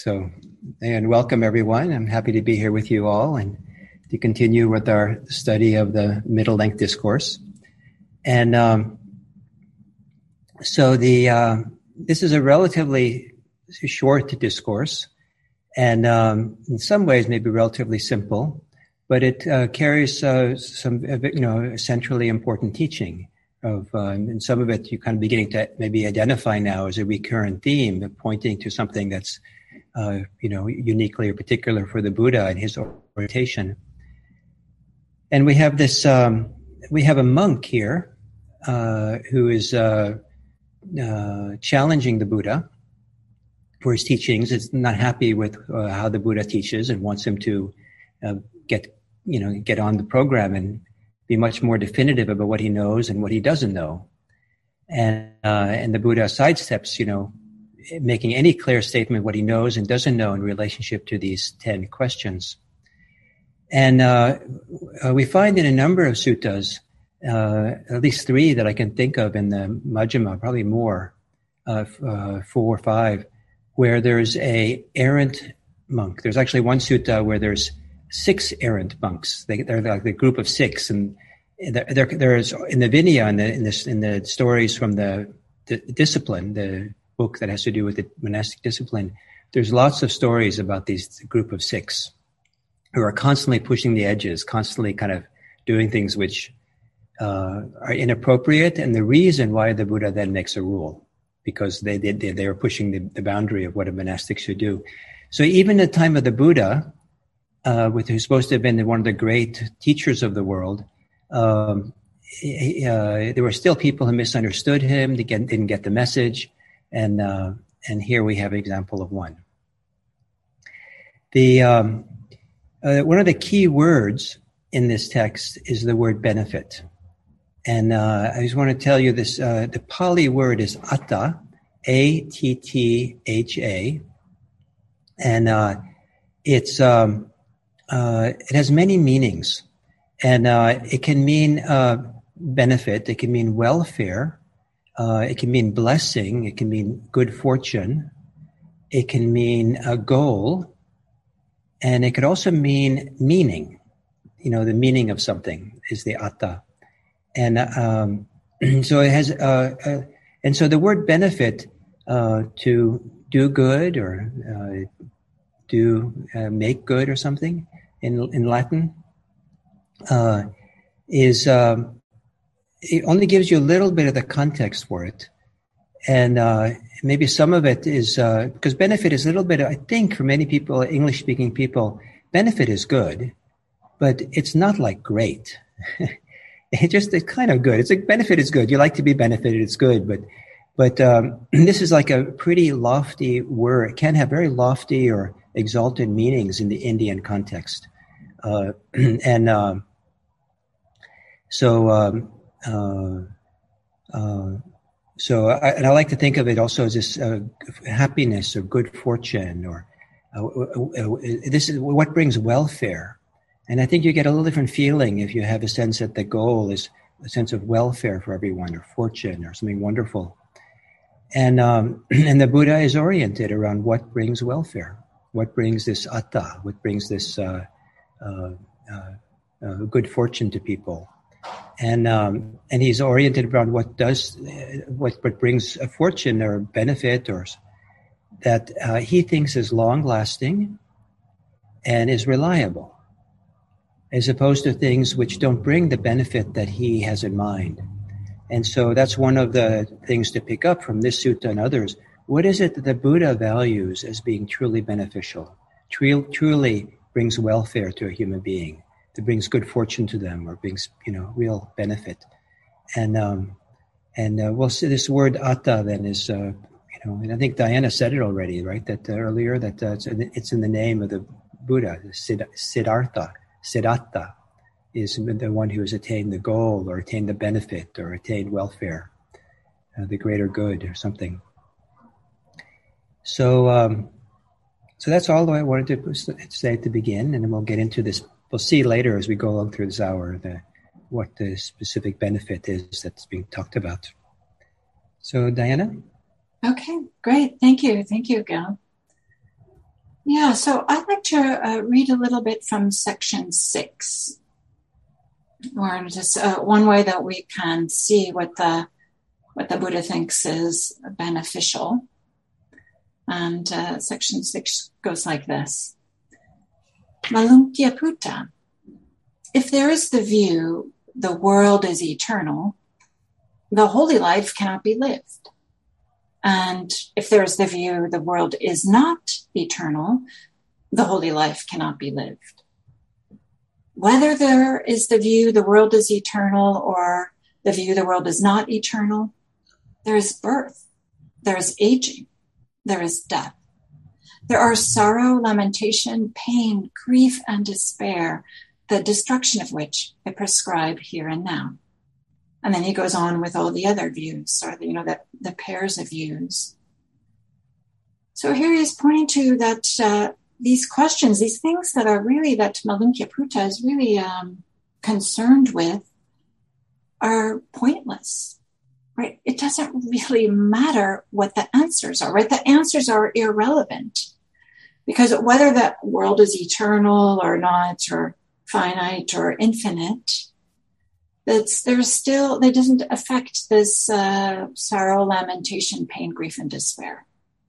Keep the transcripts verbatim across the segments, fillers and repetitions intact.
So, and welcome everyone. I'm happy to be here with you all and to continue with our study of the Middle Length Discourse. And um, so the uh, this is a relatively short discourse, and um, in some ways maybe relatively simple, but it uh, carries uh, some you know essentially important teaching. Of uh, and some of it you're kind of beginning to maybe identify now as a recurrent theme, pointing to something that's uh, you know uniquely or particular for the Buddha and his orientation. And we have this um, we have a monk here uh, who is uh, uh, challenging the Buddha for his teachings. Is not happy with uh, how the Buddha teaches and wants him to uh, get you know get on the program and be much more definitive about what he knows and what he doesn't know. And uh, and the Buddha sidesteps, you know, making any clear statement what he knows and doesn't know in relationship to these ten questions. And uh, uh, we find in a number of suttas, uh, at least three that I can think of in the Majjhima, probably more, uh, uh, four or five, where there's a errant monk. There's actually one sutta where there's six errant monks. They, they're like the group of six, and there, there, there's in the Vinaya, in the in, this, in the stories from the, the discipline, the book that has to do with the monastic discipline. There's lots of stories about these group of six who are constantly pushing the edges, constantly kind of doing things which uh, are inappropriate, and the reason why the Buddha then makes a rule, because they they they are pushing the, the boundary of what a monastic should do. So even at the time of the Buddha, Uh, with who's supposed to have been one of the great teachers of the world, um, he, uh, there were still people who misunderstood him, they get, didn't get the message, and uh, and here we have an example of one. The um, uh, one of the key words in this text is the word benefit, and uh, I just want to tell you this: uh, the Pali word is atta, A T T H A, and uh, it's um, Uh, it has many meanings, and uh, it can mean uh, benefit, it can mean welfare, uh, it can mean blessing, it can mean good fortune, it can mean a goal, and it could also mean meaning. You know, the meaning of something is the atta. And um, so it has, uh, uh, and so the word benefit, uh, to do good or uh, do uh, make good or something, in in Latin, uh, is um, it only gives you a little bit of the context for it, and uh, maybe some of it is uh, because benefit is a little bit. I think for many people, English-speaking people, benefit is good, but it's not like great. It just it's kind of good. It's like benefit is good. You like to be benefited. It's good, but but um, this is like a pretty lofty word. It can have very lofty or exalted meanings in the Indian context. Uh, and uh, so, um, uh, uh, so, I, and I like to think of it also as this uh, happiness or good fortune, or uh, uh, this is what brings welfare. And I think you get a little different feeling if you have a sense that the goal is a sense of welfare for everyone, or fortune, or something wonderful. And um, and the Buddha is oriented around what brings welfare, what brings this atta, what brings this uh, uh, uh, uh, good fortune to people, and um, and he's oriented around what does what what brings a fortune or benefit, or that uh, he thinks is long lasting and is reliable, as opposed to things which don't bring the benefit that he has in mind. And so that's one of the things to pick up from this sutta and others. What is it that the Buddha values as being truly beneficial, truly, truly brings welfare to a human being, that brings good fortune to them, or brings, you know, real benefit? And um, and uh, we'll see this word atta then is, uh, you know, and I think Diana said it already, right? That uh, earlier that uh, it's, in, it's in the name of the Buddha, Siddhartha, Siddhartha is the one who has attained the goal, or attained the benefit, or attained welfare, uh, the greater good, or something. So, um, so that's all I wanted to say to begin, and then we'll get into this. We'll see later as we go along through this hour the, what the specific benefit is that's being talked about. So, Diana? Okay, great. Thank you. Thank you, Gil. Yeah, so I'd like to uh, read a little bit from section six, or just uh, one way that we can see what the what the Buddha thinks is beneficial. And uh, section six goes like this. Malunkyaputta. If there is the view the world is eternal, the holy life cannot be lived. And if there is the view the world is not eternal, the holy life cannot be lived. Whether there is the view the world is eternal or the view the world is not eternal, there is birth, there is aging, there is death. There are sorrow, lamentation, pain, grief, and despair, the destruction of which I prescribe here and now. And then he goes on with all the other views, or the, you know, the, the pairs of views. So here he's pointing to that uh, these questions, these things that are really, that Malunkyaputta is really um, concerned with, are pointless, right? It doesn't really matter what the answers are, right? The answers are irrelevant, because whether the world is eternal or not, or finite or infinite, that's there's still, that doesn't affect this uh, sorrow, lamentation, pain, grief, and despair.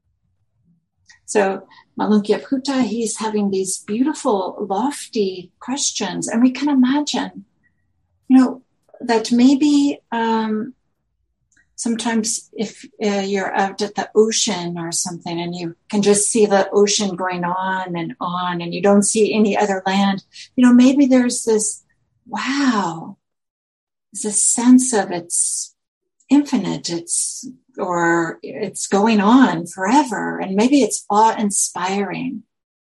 So Malunkyaputta, he's having these beautiful, lofty questions, and we can imagine, you know, that maybe um, sometimes if uh, you're out at the ocean or something and you can just see the ocean going on and on and you don't see any other land, you know, maybe there's this, wow, there's a sense of it's infinite, it's, or it's going on forever. And maybe it's awe-inspiring.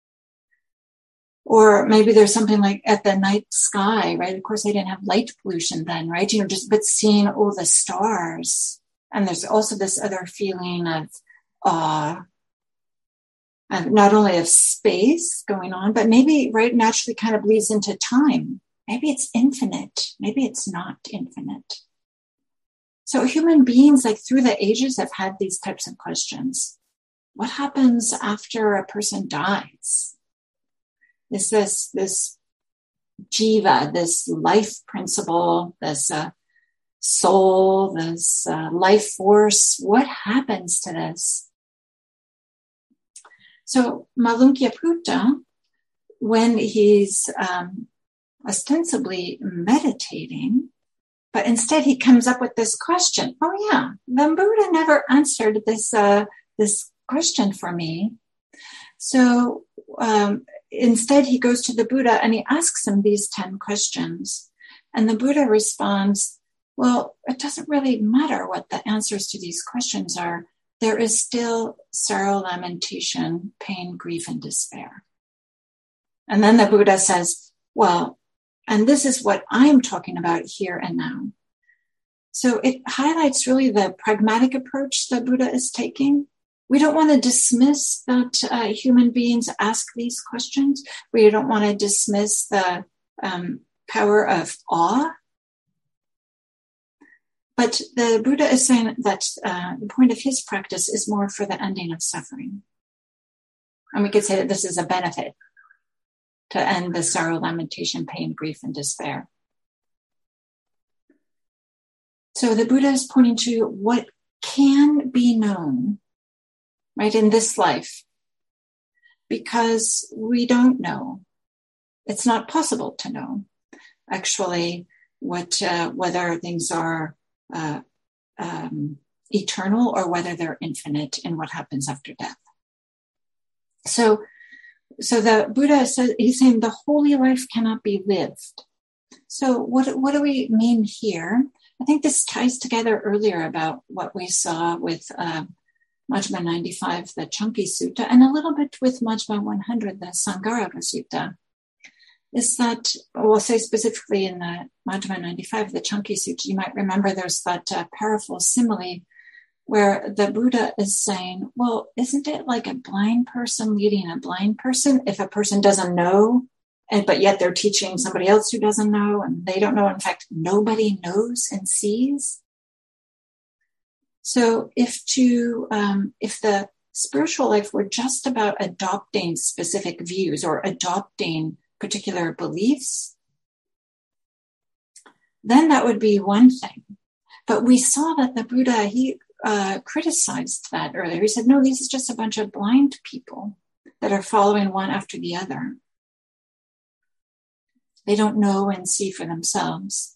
Or maybe there's something like at the night sky, right? Of course, they didn't have light pollution then, right? You know, just, but seeing all the stars. And there's also this other feeling of awe, and not only of space going on, but maybe, right, naturally kind of bleeds into time. Maybe it's infinite. Maybe it's not infinite. So human beings, like through the ages, have had these types of questions. What happens after a person dies? Is this, this jiva, this life principle, this uh, soul, this uh, life force, what happens to this? So Malunkyaputta, when he's um, ostensibly meditating, but instead he comes up with this question. Oh yeah, the Buddha never answered this uh, this question for me. So um, instead he goes to the Buddha and he asks him these ten questions. And the Buddha responds, well, it doesn't really matter what the answers to these questions are. There is still sorrow, lamentation, pain, grief, and despair. And then the Buddha says, well, and this is what I'm talking about here and now. So it highlights really the pragmatic approach that Buddha is taking. We don't want to dismiss that uh, human beings ask these questions. We don't want to dismiss the um, power of awe. But the Buddha is saying that uh, the point of his practice is more for the ending of suffering. And we could say that this is a benefit to end the sorrow, lamentation, pain, grief, and despair. So the Buddha is pointing to what can be known, right, in this life, because we don't know. It's not possible to know, actually, what uh, whether things are uh, um, eternal or whether they're infinite in what happens after death. So, so the Buddha says, he's saying the holy life cannot be lived. So what, what do we mean here? I think this ties together earlier about what we saw with uh, Majjhima ninety-five, the Chunky Sutta, and a little bit with Majjhima one hundred, the Sangharaka Sutta, is that, we'll say specifically in the Majjhima ninety-five, the Chunky Sutta, you might remember there's that uh, powerful simile where the Buddha is saying, well, isn't it like a blind person leading a blind person? If a person doesn't know, and but yet they're teaching somebody else who doesn't know, and they don't know. In fact, nobody knows and sees. So if to um, if the spiritual life were just about adopting specific views or adopting particular beliefs, then that would be one thing. But we saw that the Buddha, he uh, criticized that earlier. He said, no, this is just a bunch of blind people that are following one after the other. They don't know and see for themselves.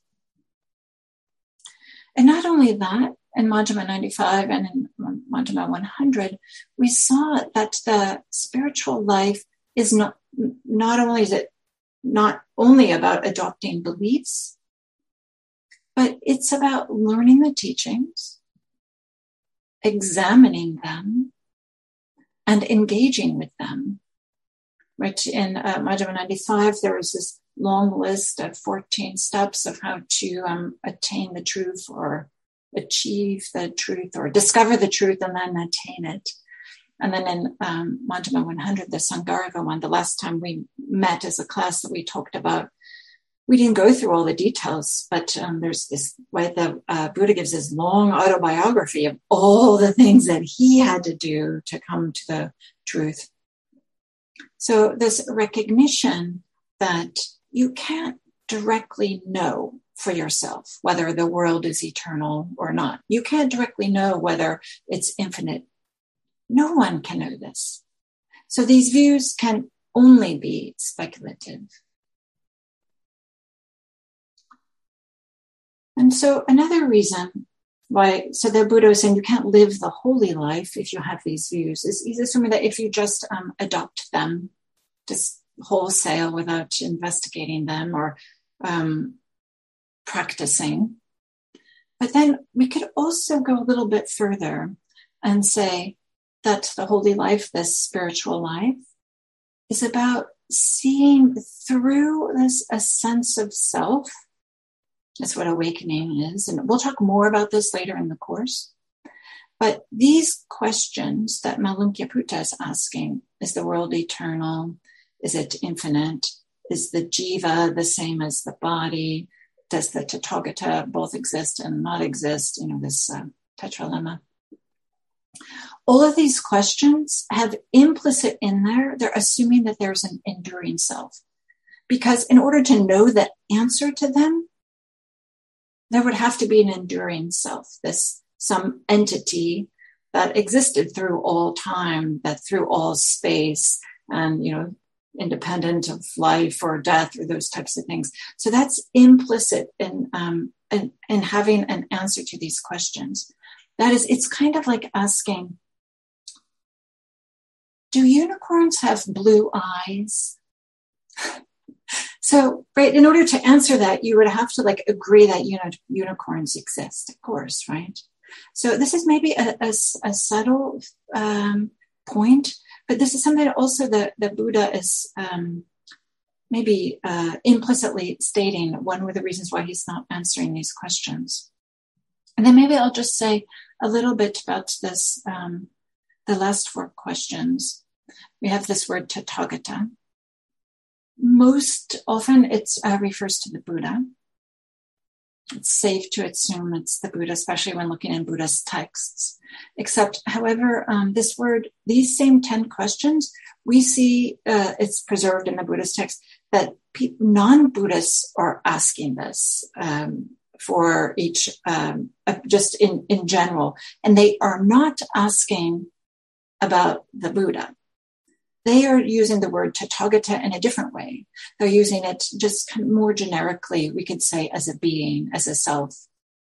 And not only that, in Majjhima ninety-five and in Majjhima one hundred, we saw that the spiritual life is not, not only is it not only about adopting beliefs, but it's about learning the teachings, examining them, and engaging with them. Right? In uh, Majjhima ninety-five, there was this long list of fourteen steps of how to um, attain the truth or achieve the truth or discover the truth and then attain it. And then in um, Majjhima one hundred, the Sangharga one, the last time we met as a class that we talked about, we didn't go through all the details, but um, there's this, right, the uh, Buddha gives this long autobiography of all the things that he had to do to come to the truth. So this recognition that you can't directly know for yourself whether the world is eternal or not. You can't directly know whether it's infinite. No one can know this. So these views can only be speculative. And so another reason why, so the Buddha is saying you can't live the holy life if you have these views, is he's assuming that if you just um, adopt them, just wholesale without investigating them or um, practicing. But then we could also go a little bit further and say that the holy life, this spiritual life, is about seeing through this a sense of self. That's what awakening is. And we'll talk more about this later in the course. But these questions that Malunkyaputta is asking, is the world eternal? Is it infinite? Is the jiva the same as the body? Does the Tathagata both exist and not exist? You know, this uh, tetralemma. All of these questions have implicit in there, they're assuming that there's an enduring self. Because in order to know the answer to them, there would have to be an enduring self, this some entity that existed through all time, that through all space, and, you know, independent of life or death or those types of things. So that's implicit in, um, in, in having an answer to these questions. That is, it's kind of like asking, do unicorns have blue eyes? So, right, in order to answer that, you would have to like agree that you know, unicorns exist, of course, right? So this is maybe a, a, a subtle um, point, but this is something that also the, the Buddha is um, maybe uh, implicitly stating one of the reasons why he's not answering these questions. And then maybe I'll just say a little bit about this, um, the last four questions. We have this word Tathagata. Most often it uh, refers to the Buddha. It's safe to assume it's the Buddha, especially when looking in Buddhist texts. Except, however, um, this word, these same ten questions, we see uh, it's preserved in the Buddhist text that pe- non-Buddhists are asking this um, for each, um, uh, just in, in general. And they are not asking about the Buddha. They are using the word Tathagata in a different way. They're using it just more generically, we could say, as a being, as a self.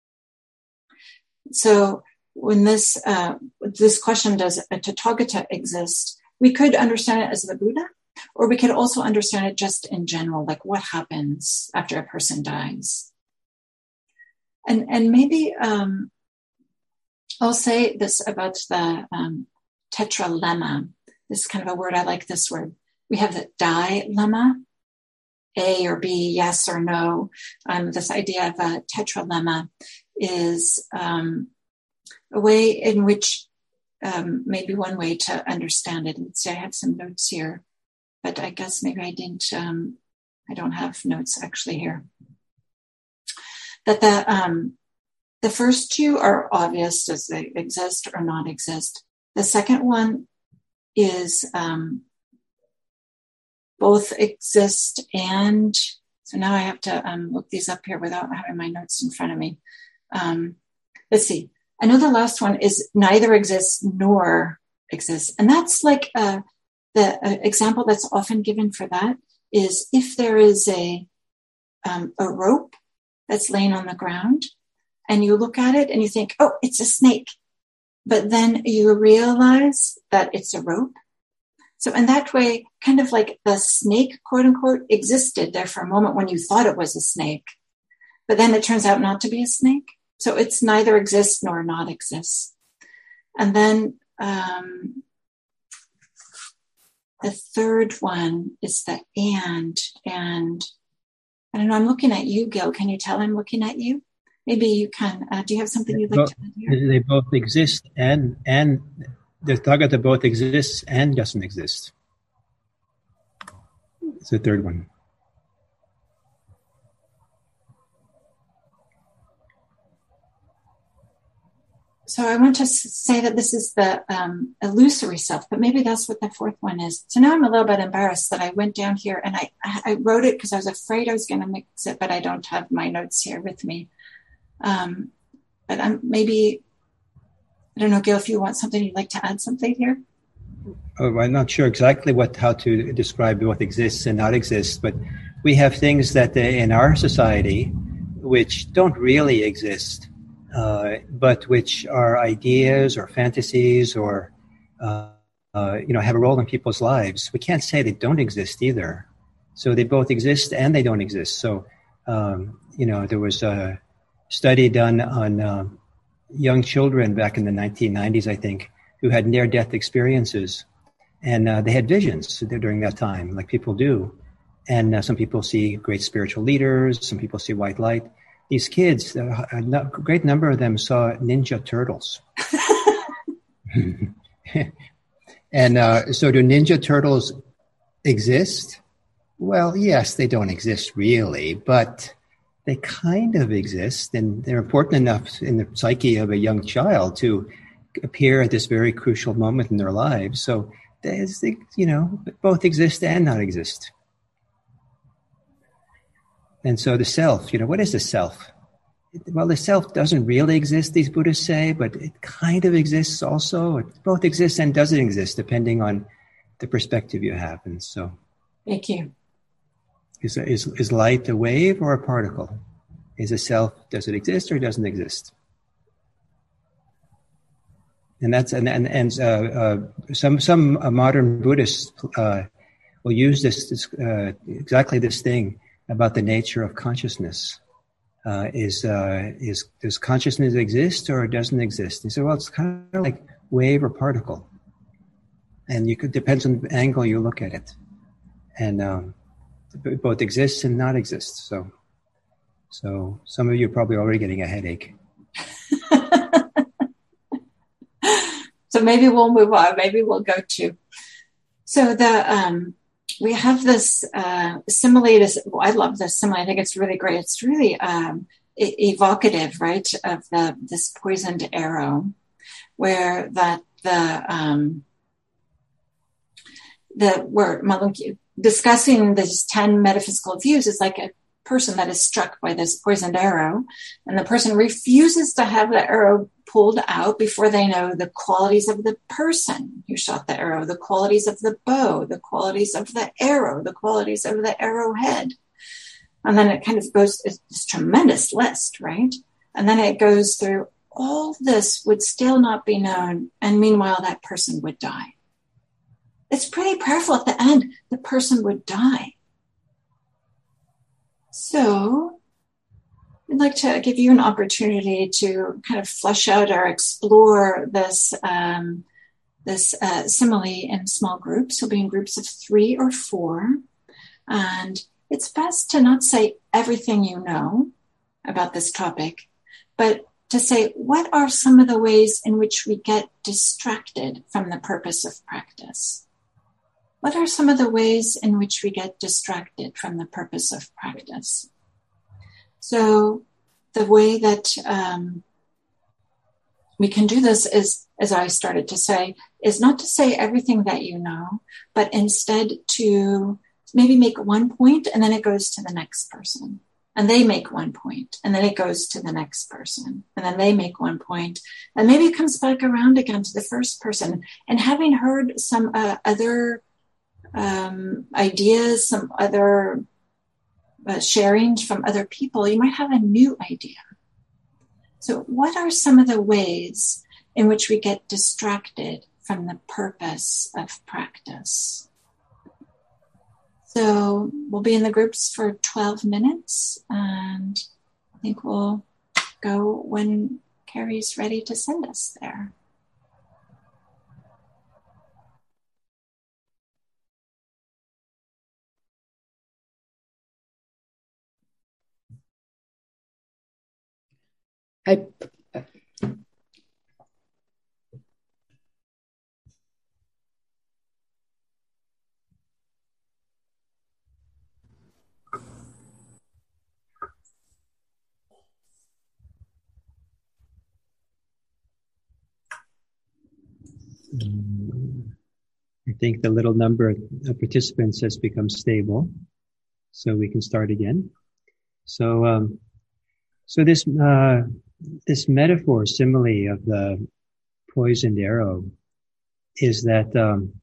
So when this uh, this question, does a Tathagata exist, we could understand it as the Buddha, or we could also understand it just in general, like what happens after a person dies. And, and maybe um, I'll say this about the um, tetralemma. This is kind of a word, I like this word. We have the dilemma, A or B, yes or no. Um, this idea of a tetralemma is um, a way in which, um, maybe one way to understand it. Let's see, I have some notes here, but I guess maybe I didn't, um, I don't have notes actually here. That the, um, the first two are obvious, does they exist or not exist? The second one is um, both exist and, so now I have to um, look these up here without having my notes in front of me. Um, let's see. I know the last one is neither exists nor exists. And that's like uh, the uh, example that's often given for that is if there is a um, a rope that's laying on the ground and you look at it and you think, oh, it's a snake. But then you realize that it's a rope. So in that way, kind of like the snake, quote unquote, existed there for a moment when you thought it was a snake. But then it turns out not to be a snake. So it's neither exists nor not exists. And then um, the third one is the and. And I don't know, I'm looking at you, Gil. Can you tell I'm looking at you? Maybe you can. Uh, do you have something you'd like both, to add here? They both exist and, and the Tathagata both exists and doesn't exist. It's the third one. So I want to say that this is the um, illusory self, but maybe that's what the fourth one is. So now I'm a little bit embarrassed that I went down here and I, I wrote it because I was afraid I was going to mix it, but I don't have my notes here with me. Um, but I'm maybe, I don't know, Gil, if you want something, you'd like to add something here? Oh, I'm not sure exactly what how to describe what exists and not exists, but we have things that uh, in our society which don't really exist. Uh, but which are ideas or fantasies or, uh, uh, you know, have a role in people's lives. We can't say they don't exist either. So they both exist and they don't exist. So, um, you know, there was a study done on uh, young children back in the nineteen nineties, I think, who had near-death experiences. And uh, they had visions during that time, like people do. And uh, some people see great spiritual leaders. Some people see white light. These kids, a great number of them saw Ninja Turtles. And uh, so do Ninja Turtles exist? Well, yes, they don't exist really, but they kind of exist, and they're important enough in the psyche of a young child to appear at this very crucial moment in their lives. So, there's, you know, both exist and not exist. And so the self, you know, what is the self? Well, the self doesn't really exist, these Buddhists say, but it kind of exists also. It both exists and doesn't exist, depending on the perspective you have. And so, thank you. Is, is, is light a wave or a particle? Is a self, does it exist or doesn't exist? And that's, and, and, and uh, uh, some, some uh, modern Buddhists uh, will use this, this uh, exactly this thing about the nature of consciousness. Uh, is, uh, is, does consciousness exist or it doesn't exist? And so, well, it's kind of like wave or particle. And you could, depends on the angle you look at it. And, um, it both exists and not exists. So, so some of you are probably already getting a headache. So maybe we'll move on. Maybe we'll go to, so the, um, we have this uh, simile. This, I love this simile. I think it's really great. It's really um, e- evocative, right, of the this poisoned arrow, where that the um, the we're discussing these ten metaphysical views is like a person that is struck by this poisoned arrow, and the person refuses to have the arrow pulled out before they know the qualities of the person who shot the arrow, the qualities of the bow, the qualities of the arrow, the qualities of the arrowhead. And then it kind of goes, it's this tremendous list, right? And then it goes through all this would still not be known. And meanwhile, that person would die. It's pretty powerful. At the end, the person would die. So I'd like to give you an opportunity to kind of flesh out or explore this um, this uh, simile in small groups. You'll be in groups of three or four. And it's best to not say everything you know about this topic, but to say, what are some of the ways in which we get distracted from the purpose of practice? What are some of the ways in which we get distracted from the purpose of practice? So the way that um, we can do this is, as I started to say, is not to say everything that you know, but instead to maybe make one point and then it goes to the next person. And they make one point and then it goes to the next person. And then they make one point and maybe it comes back around again to the first person. And having heard some uh, other um, ideas, some other uh, sharing from other people, you might have a new idea. So what are some of the ways in which we get distracted from the purpose of practice? So we'll be in the groups for twelve minutes, and I think we'll go when Carrie's ready to send us there. I I think the little number of participants has become stable, so we can start again. So, um, so this uh, this metaphor, simile of the poisoned arrow, is that um,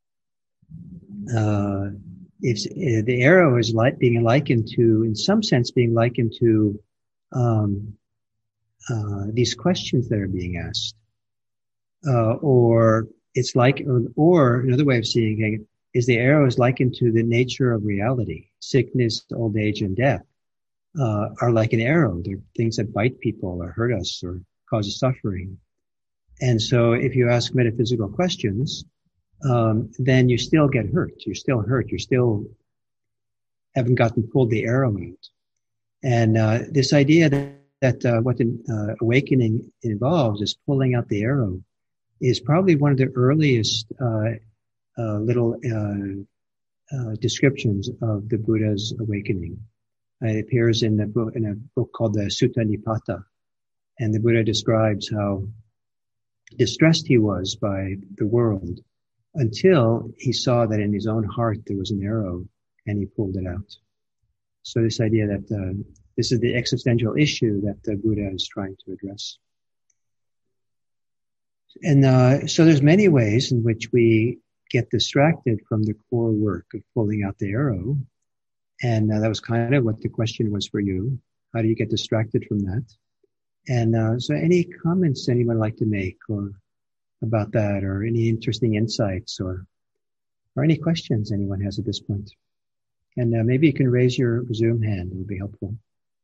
uh, it's uh, the arrow is like being likened to, in some sense, being likened to um, uh, these questions that are being asked. Uh, or it's like, or, or another way of seeing it is the arrow is likened to the nature of reality. Sickness, old age, and death uh, are like an arrow. They're things that bite people or hurt us or cause suffering. And so if you ask metaphysical questions, um, then you still get hurt. You're still hurt. You still haven't gotten pulled the arrow out. And uh, this idea that, that uh, what the uh, awakening involves is pulling out the arrow is probably one of the earliest uh, uh, little uh, uh, descriptions of the Buddha's awakening. Uh, it appears in, the book, in a book called the Sutta Nipata, and the Buddha describes how distressed he was by the world until he saw that in his own heart there was an arrow, and he pulled it out. So this idea that uh, this is the existential issue that the Buddha is trying to address. And uh, so there's many ways in which we get distracted from the core work of pulling out the arrow. And uh, that was kind of what the question was for you. How do you get distracted from that? And uh, so any comments anyone would like to make or about that, or any interesting insights, or or any questions anyone has at this point? And uh, maybe you can raise your Zoom hand. It would be helpful.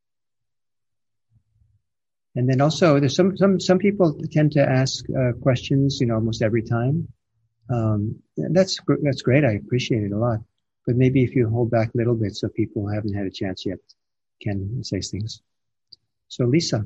And then also, there's some some some people tend to ask uh, questions, you know, almost every time. Um, that's that's great. I appreciate it a lot. But maybe if you hold back a little bit, so people who haven't had a chance yet can say things. So, Lisa.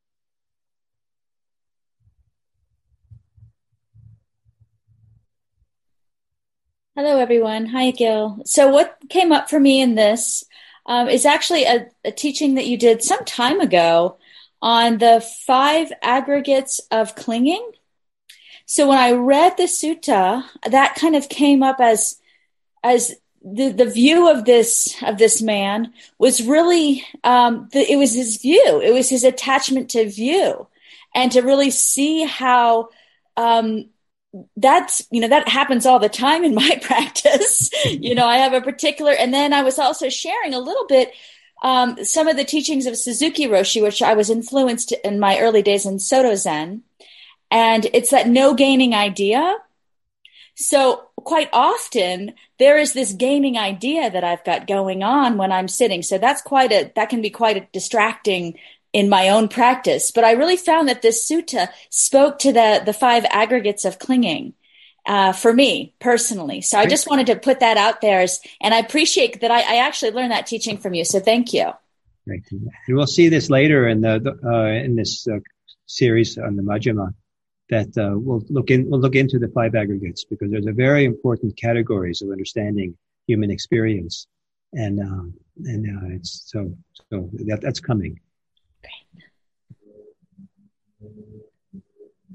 Hello, everyone. Hi, Gil. So, what came up for me in this um, is actually a, a teaching that you did some time ago on the five aggregates of clinging. So when I read the sutta, that kind of came up as, as the, the view of this, of this man was really, um, the, it was his view. It was his attachment to view, and to really see how, um, that's, you know, that happens all the time in my practice. You know, I have a particular, and then I was also sharing a little bit Um, some of the teachings of Suzuki Roshi, which I was influenced in my early days in Soto Zen. And it's that no gaining idea. So quite often there is this gaining idea that I've got going on when I'm sitting. So that's quite a, that can be quite a distracting in my own practice. But I really found that this sutta spoke to the, the five aggregates of clinging. Uh, for me personally. So I just wanted to put that out there, as, and I appreciate that I, I actually learned that teaching from you. So thank you. Great. And we'll see this later in the, uh, in this uh, series on the Majjhima, that uh, we'll look in, we'll look into the five aggregates, because there's a very important categories of understanding human experience. And, um, and uh, it's so, so that, that's coming. Great.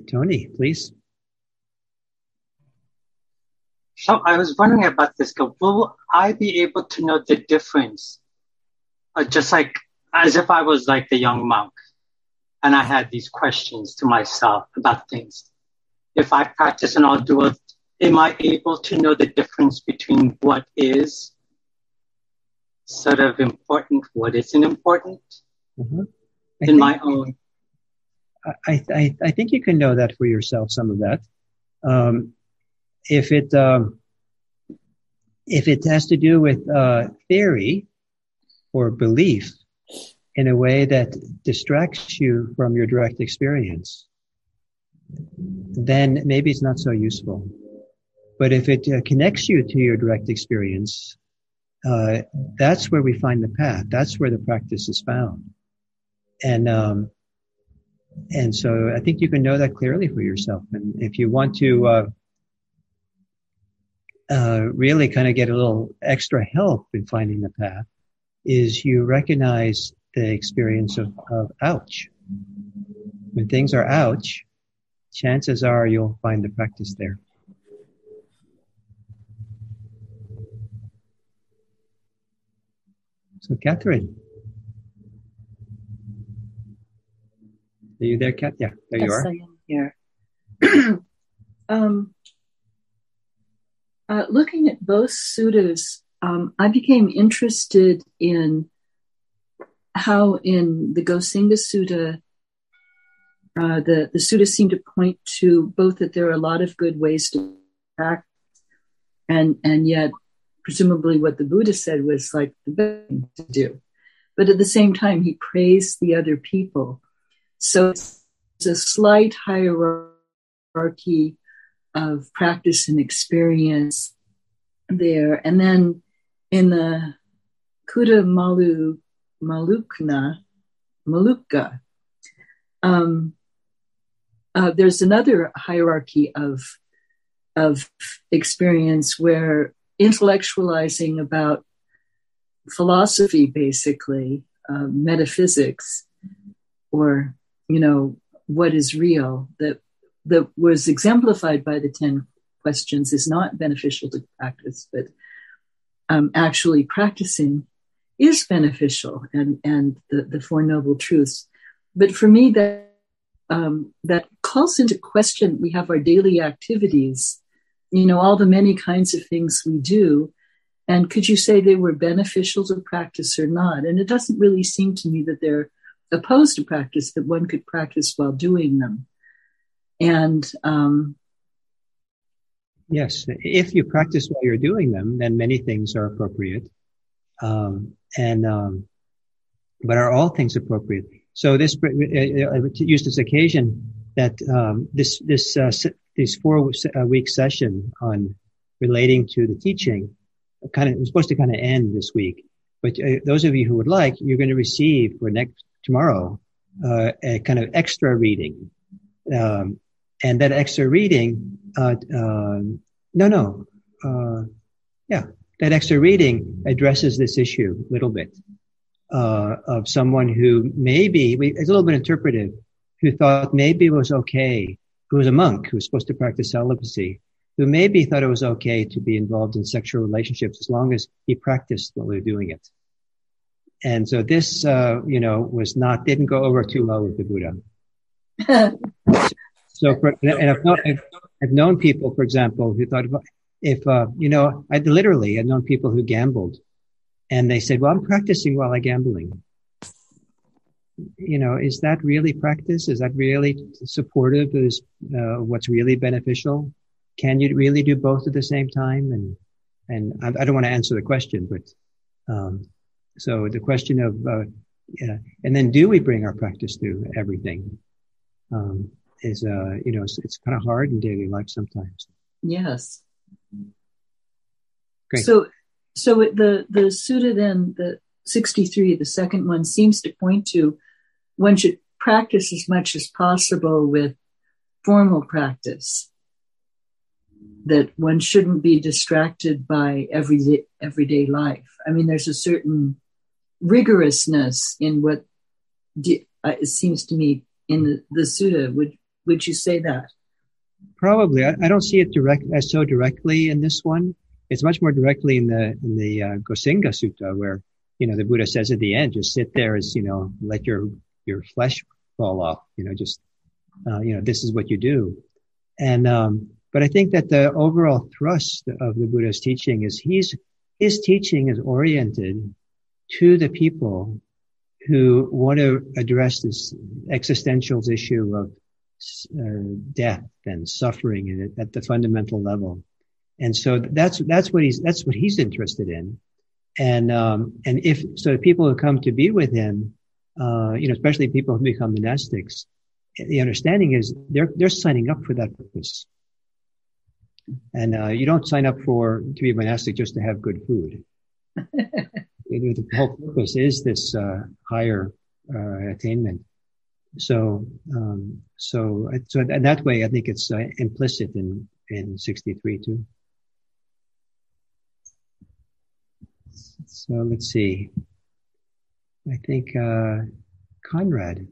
Tony, please. So I was wondering about this. Will I be able to know the difference? Uh, just like as if I was like the young monk and I had these questions to myself about things. If I practice and I'll do it, am I able to know the difference between what is sort of important, what isn't important Mm-hmm. in think, my own? I, I, I think you can know that for yourself, some of that. Um, if it, um, if it has to do with, uh, theory or belief in a way that distracts you from your direct experience, then maybe it's not so useful. But if it uh, connects you to your direct experience, uh, that's where we find the path. That's where the practice is found. And, um, and so I think you can know that clearly for yourself. And if you want to, uh, uh, really kind of get a little extra help in finding the path, is you recognize the experience of, of ouch. When things are ouch, chances are you'll find the practice there. So, Catherine. Are you there, Kat? Yeah, there yes, you are. I am here. um, uh, looking at both suttas, um, I became interested in how in the Gosinga Sutta, uh, the, the sutta seem to point to both that there are a lot of good ways to act, and, and yet presumably what the Buddha said was like the best thing to do. But at the same time, he praised the other people. So it's a slight hierarchy of practice and experience there. And then in the Kuta Malu, Malukna, Malukka, um, uh, there's another hierarchy of, of experience where intellectualizing about philosophy, basically, uh, metaphysics, or, you know, what is real, that that was exemplified by the ten questions, is not beneficial to practice, but um, actually practicing is beneficial, and, and the, the Four Noble Truths. But for me, that um, that calls into question, we have our daily activities, you know, all the many kinds of things we do, and could you say they were beneficial to practice or not? And it doesn't really seem to me that they're opposed to practice, that one could practice while doing them. And um, yes, if you practice while you're doing them, then many things are appropriate. Um, and um, but are all things appropriate? So this uh, use this occasion that um, this this uh, this four week session on relating to the teaching kind of was supposed to kind of end this week. But uh, those of you who would like, you're going to receive for next tomorrow uh, a kind of extra reading, um, and that extra reading, uh, uh, no, no, uh, yeah, that extra reading addresses this issue a little bit uh, of someone who maybe we, it's a little bit interpretive, who thought maybe it was okay, who was a monk who was supposed to practice celibacy, who maybe thought it was okay to be involved in sexual relationships as long as he practiced while he was doing it. And so this, uh, you know, was not, didn't go over too well with the Buddha. So, for, and I've known, I've, I've known people, for example, who thought, if, uh, you know, I literally had known people who gambled, and they said, well, I'm practicing while I'm gambling. You know, is that really practice? Is that really supportive? Is uh, what's really beneficial? Can you really do both at the same time? And, and I, I don't want to answer the question, but, um, so the question of, uh, yeah, and then do we bring our practice to everything? Um, is, uh, you know, it's, it's kind of hard in daily life sometimes. Yes. Great. So, so the, the sutta then, the sixty-three, the second one, seems to point to one should practice as much as possible with formal practice, that one shouldn't be distracted by everyday, everyday life. I mean, there's a certain rigorousness in what de- uh, it seems to me in the, the sutta. Would would you say that? Probably. I, I don't see it direct as so directly in this one. It's much more directly in the in the uh, Gosinga Sutta, where you know the Buddha says at the end, just sit there as you know, let your your flesh fall off. You know, just uh, you know, this is what you do. And um, but I think that the overall thrust of the Buddha's teaching is he's his teaching is oriented to the people who want to address this existential issue of uh, death and suffering at, at the fundamental level. And so that's that's what he's that's what he's interested in. And um, and if so, the people who come to be with him, uh, you know, especially people who become monastics, the understanding is they're they're signing up for that purpose. And uh, you don't sign up for to be a monastic just to have good food. The whole purpose is this uh, higher uh, attainment. So, um, so, so in that way, I think it's uh, implicit in in sixty-three too. So let's see. I think uh, Conrad.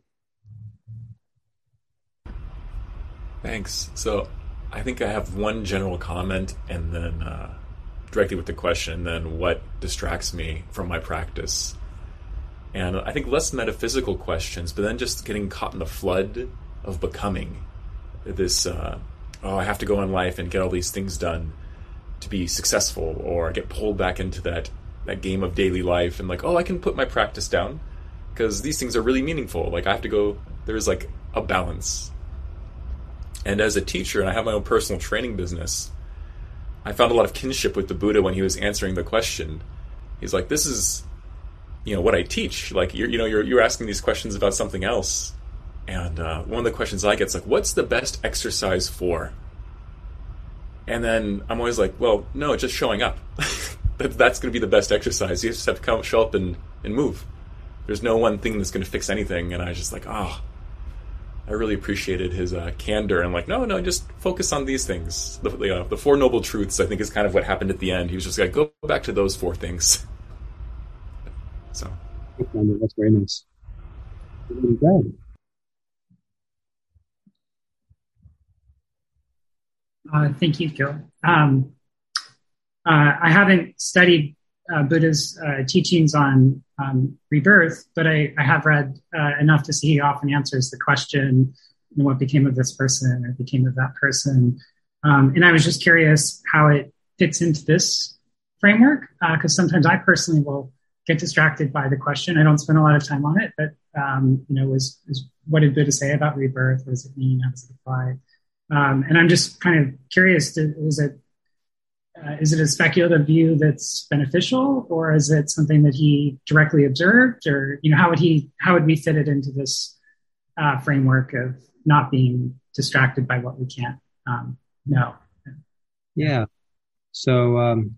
Thanks. So I think I have one general comment and then uh, directly with the question, then what distracts me from my practice. And I think less metaphysical questions, but then just getting caught in the flood of becoming. This, uh, oh, I have to go in life and get all these things done to be successful, or get pulled back into that, that game of daily life and like, oh, I can put my practice down because these things are really meaningful. Like I have to go, there's like a balance. And as a teacher, and I have my own personal training business, I found a lot of kinship with the Buddha when he was answering the question. He's like, this is, you know, what I teach. Like, you're, you know, you're, you're asking these questions about something else. And uh, one of the questions I get is like, what's the best exercise for? And then I'm always like, well, no, just showing up. that, that's going to be the best exercise. You just have to come, show up and, and move. There's no one thing that's going to fix anything. And I was just like, oh, I really appreciated his uh, candor. And like, no, no, just focus on these things. The, the, uh, the Four Noble Truths, I think, is kind of what happened at the end. He was just like, go back to those four things. So. That's very nice. Good. Uh, thank you, Gil. Um, uh, I haven't studied uh, Buddha's uh, teachings on um, rebirth, but I, I have read uh, enough to see he often answers the question, you know, what became of this person or became of that person. Um, and I was just curious how it fits into this framework, because uh, sometimes I personally will get distracted by the question. I don't spend a lot of time on it, but, um, you know, was, was what did Buddha say about rebirth? What does it mean? How does it apply? Um, and I'm just kind of curious, to, is it uh, is it a speculative view that's beneficial, or is it something that he directly observed, or, you know, how would he, how would we fit it into this uh, framework of not being distracted by what we can't um, know? Yeah. So um,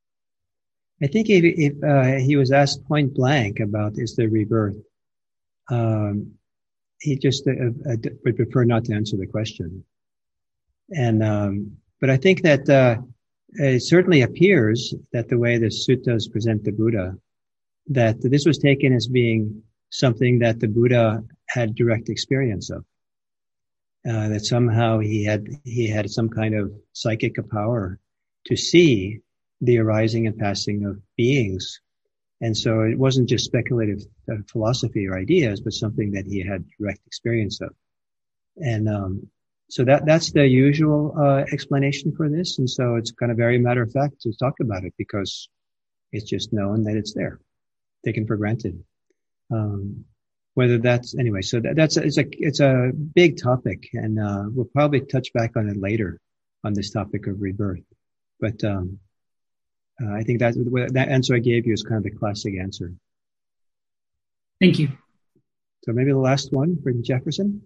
I think if, if uh, he was asked point blank about is there rebirth, um, he just uh, uh, would prefer not to answer the question. And, um, but I think that, uh, it certainly appears that the way the suttas present the Buddha, that this was taken as being something that the Buddha had direct experience of. Uh, that somehow he had, he had some kind of psychic power to see the arising and passing of beings. And so it wasn't just speculative uh, philosophy or ideas, but something that he had direct experience of. And, um, So that that's the usual uh, explanation for this, and so it's kind of very matter of fact to talk about it because it's just known that it's there, taken for granted. Um, whether that's anyway, so that, that's it's a it's a big topic, and uh, we'll probably touch back on it later on this topic of rebirth. But um, uh, I think that that answer I gave you is kind of the classic answer. Thank you. So maybe the last one for Jefferson.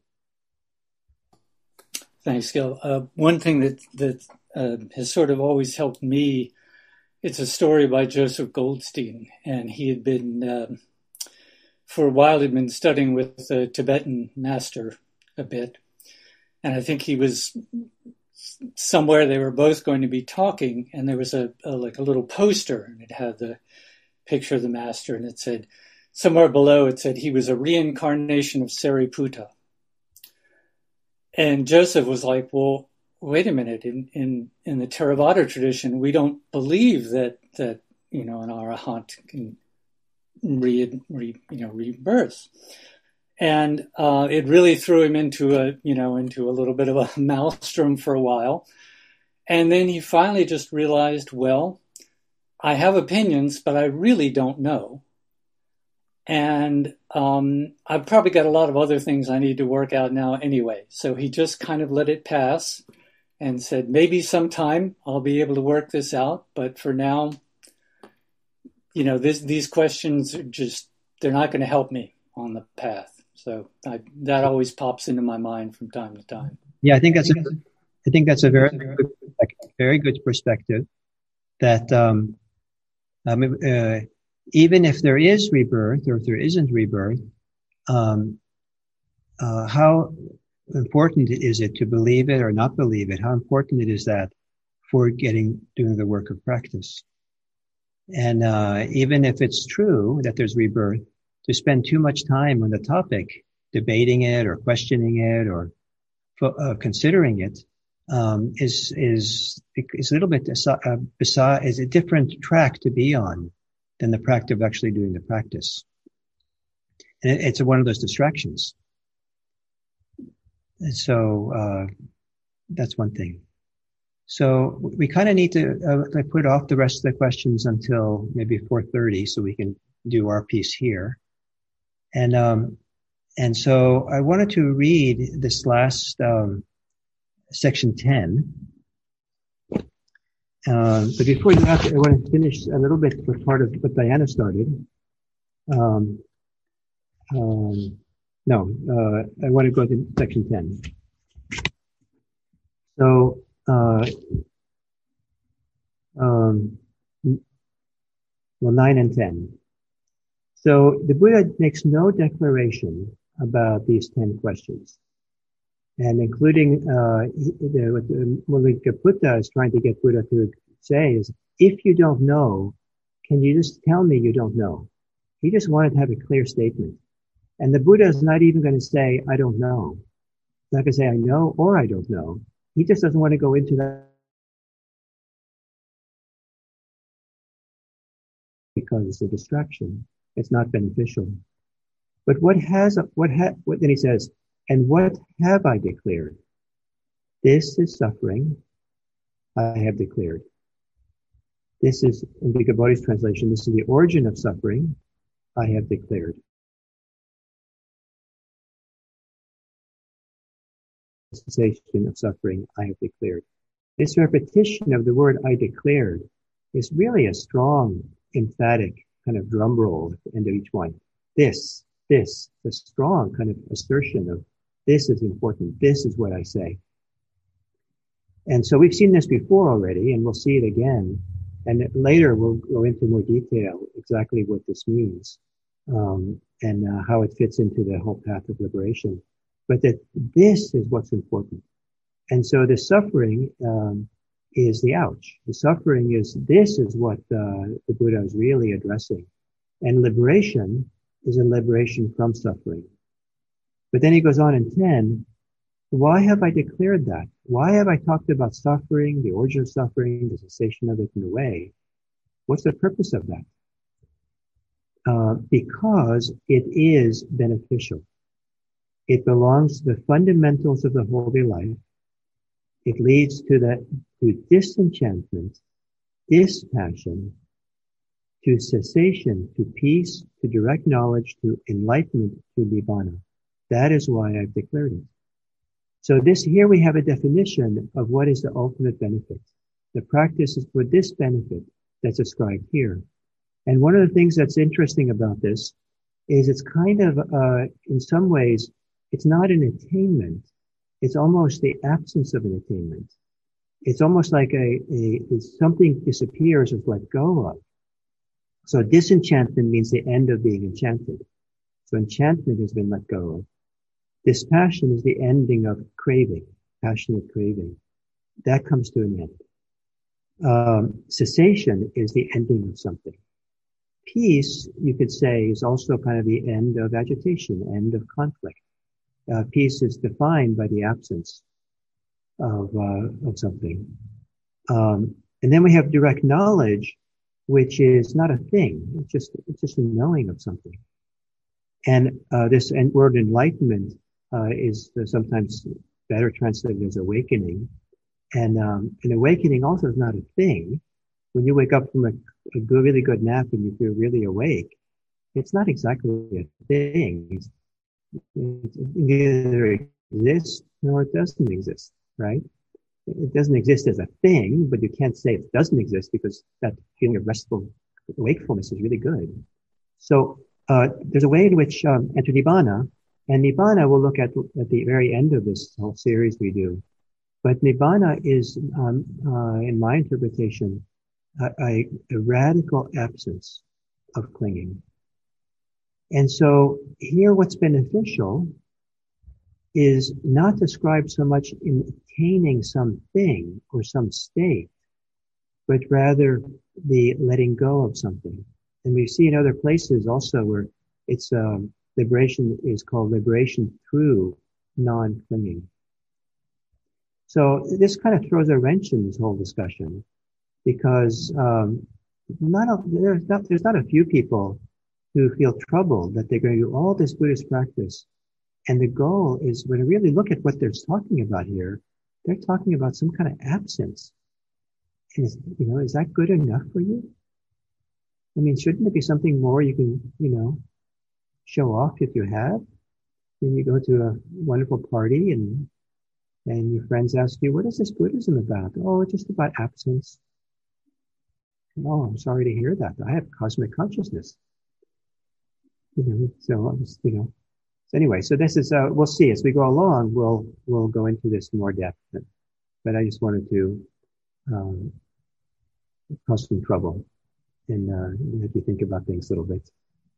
Thanks, Gil. Uh, one thing that that uh, has sort of always helped me, it's a story by Joseph Goldstein, and he had been, um, for a while, had been studying with a Tibetan master a bit, and I think he was somewhere they were both going to be talking, and there was a, a like a little poster, and it had the picture of the master, and it said, somewhere below it said he was a reincarnation of Sariputta. and Joseph was like, well, wait a minute. In, in, in the Theravada tradition, we don't believe that, that, you know, an arahant can re, re you know, rebirth. And, uh, it really threw him into a, you know, into a little bit of a maelstrom for a while. And then he finally just realized, well, I have opinions, but I really don't know. And um, I've probably got a lot of other things I need to work out now anyway. So he just kind of let it pass and said, maybe sometime I'll be able to work this out. But for now, you know, this, these questions are just, they're not going to help me on the path. So I, that always pops into my mind from time to time. Yeah, I think that's a, I think that's a very good, very good perspective. That um, um, uh, even if there is rebirth or if there isn't rebirth, um, uh, how important is it to believe it or not believe it? How important it is that for getting doing the work of practice? And uh, even if it's true that there's rebirth, to spend too much time on the topic, debating it or questioning it or uh, considering it, um, is is is a little bit uh, beside is a different track to be on than the practice of actually doing the practice. And it, it's one of those distractions. And so uh, that's one thing. So we kind of need to uh, put off the rest of the questions until maybe four thirty, so we can do our piece here. And um, and so I wanted to read this last um, section ten. Uh, but before that, I want to finish a little bit with part of what Diana started. Um, um, no, uh, I want to go to section ten. So, uh, um, well, nine and ten. So the Buddha makes no declaration about these ten questions. And including, uh, the, what the Mulika is trying to get Buddha to say is, if you don't know, can you just tell me you don't know? He just wanted to have a clear statement. And the Buddha is not even going to say, I don't know. He's not going to say, I know or I don't know. He just doesn't want to go into that because it's a distraction. It's not beneficial. But what has, what ha, what, then he says, and what have I declared? This is suffering I have declared. This is, in Bhikkhu translation, this is the origin of suffering I have declared. Cessation of suffering I have declared. This repetition of the word I declared is really a strong, emphatic kind of drum roll at the end of each one. This, this, a strong kind of assertion of this is important. This is what I say. And so we've seen this before already, and we'll see it again. And later we'll go into more detail exactly what this means, um, and uh, how it fits into the whole path of liberation. But that this is what's important. And so the suffering um, is the ouch. The suffering is, this is what uh, the Buddha is really addressing. And liberation is a liberation from suffering. But then he goes on in ten, why have I declared that? Why have I talked about suffering, the origin of suffering, the cessation of it in a way? What's the purpose of that? Uh, because it is beneficial. It belongs to the fundamentals of the holy life. It leads to the to disenchantment, dispassion, to cessation, to peace, to direct knowledge, to enlightenment, to nibbana. That is why I've declared it. So this here we have a definition of what is the ultimate benefit. The practice is for this benefit that's ascribed here. And one of the things that's interesting about this is it's kind of, uh, in some ways, it's not an attainment. It's almost the absence of an attainment. It's almost like a, a it's something disappears or is let go of. So disenchantment means the end of being enchanted. So enchantment has been let go of. Dispassion is the ending of craving, passionate craving. That comes to an end. Um, cessation is the ending of something. Peace, you could say, is also kind of the end of agitation, end of conflict. uh, peace is defined by the absence of uh, of something. Um, and then we have direct knowledge, which is not a thing. It's just it's just a knowing of something. And uh, this word enlightenment uh, is sometimes better translated as awakening. And um, an awakening also is not a thing. When you wake up from a, a good, really good nap and you feel really awake, it's not exactly a thing. It's, it neither exists nor it doesn't exist, right? It doesn't exist as a thing, but you can't say it doesn't exist because that feeling of restful wakefulness is really good. So uh, there's a way in which um, enter Nibbana, and Nibbana we'll look at at the very end of this whole series we do. But Nibbana is, um, uh, in my interpretation, a, a, a radical absence of clinging. And so here what's beneficial is not described so much in attaining something or some state, but rather the letting go of something. And we see in other places also where it's um, liberation is called liberation through non-clinging. So this kind of throws a wrench in this whole discussion because um, not a, there's, not, there's not a few people who feel troubled that they're going to do all this Buddhist practice. And the goal is when you really look at what they're talking about here, they're talking about some kind of absence. And is, you know, is that good enough for you? I mean, shouldn't it be something more you can, you know, show off if you have? When you go to a wonderful party and and your friends ask you, what is this Buddhism about? Oh, it's just about absence. Oh, I'm sorry to hear that. I have cosmic consciousness. You know, so I'm just, you know. So anyway, so this is, uh, we'll see as we go along, we'll, we'll go into this more depth. But, but I just wanted to, um, cause some trouble and, uh, make you think about things a little bit.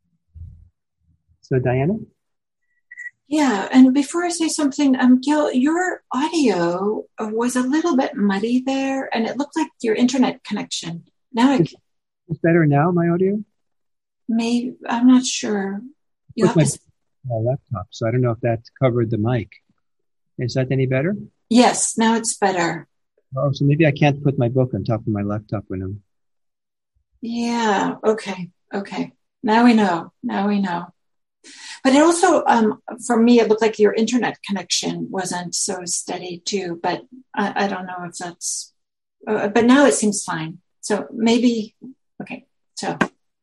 So Diana? Yeah, and before I say something, um, Gil, your audio was a little bit muddy there, and it looked like your internet connection. Now it, it's better now, my audio? Maybe, I'm not sure. You have my, to... my laptop, so I don't know if that covered the mic. Is that any better? Yes, now it's better. Oh, so maybe I can't put my book on top of my laptop when I'm... Yeah, okay, okay. Now we know, now we know. But it also, um, for me, it looked like your internet connection wasn't so steady too, but I, I don't know if that's, uh, but now it seems fine. So maybe, okay, so,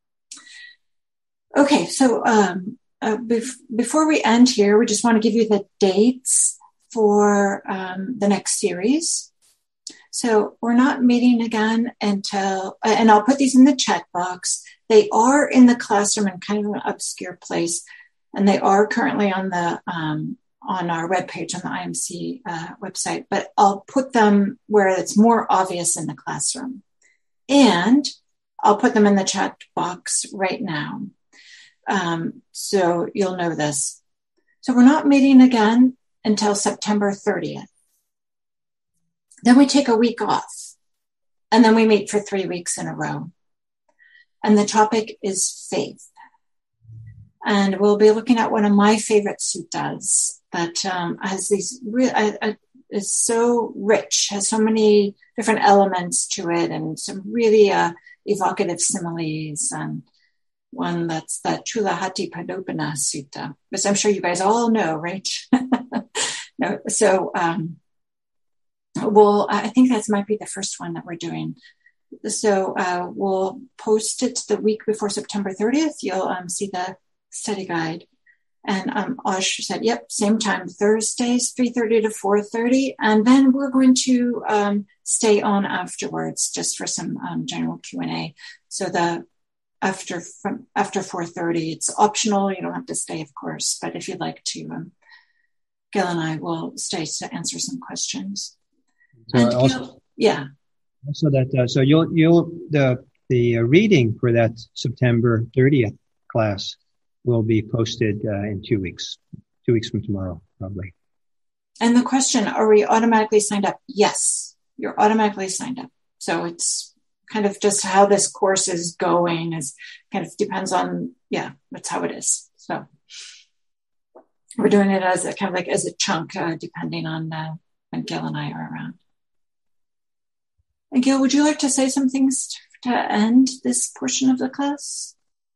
okay, so um, uh, bef- before we end here, we just want to give you the dates for um, the next series. So we're not meeting again until, uh, and I'll put these in the chat box. They are in the classroom in kind of an obscure place, and they are currently on the um, on our webpage on the I M C uh, website. But I'll put them where it's more obvious in the classroom, and I'll put them in the chat box right now, um, so you'll know this. So we're not meeting again until September thirtieth. Then we take a week off, and then we meet for three weeks in a row. And the topic is faith. And we'll be looking at one of my favorite suttas that um, has these, re- uh, uh, is so rich, has so many different elements to it, and some really uh, evocative similes. And one that's the Chulahati-Padopana Sutta, which I'm sure you guys all know, right? no, so, um, well, I think that might be the first one that we're doing. So uh, we'll post it the week before September thirtieth. You'll um, see the study guide. And um, Osh said, yep, same time, Thursdays, three thirty to four thirty. And then we're going to um, stay on afterwards just for some um, general Q and A. So the after from after four thirty, it's optional. You don't have to stay, of course. But if you'd like to, um, Gil and I will stay to answer some questions. So and also, Gil, yeah. So that uh, so you'll you'll the the uh, reading for that September thirtieth class will be posted uh, in two weeks, two weeks from tomorrow, probably. And the question: are we automatically signed up? Yes, you're automatically signed up. So it's kind of just how this course is going is kind of depends on yeah, that's how it is. So we're doing it as a kind of like as a chunk, uh, depending on uh, when Gil and I are around. And Gil, would you like to say some things to end this portion of the class?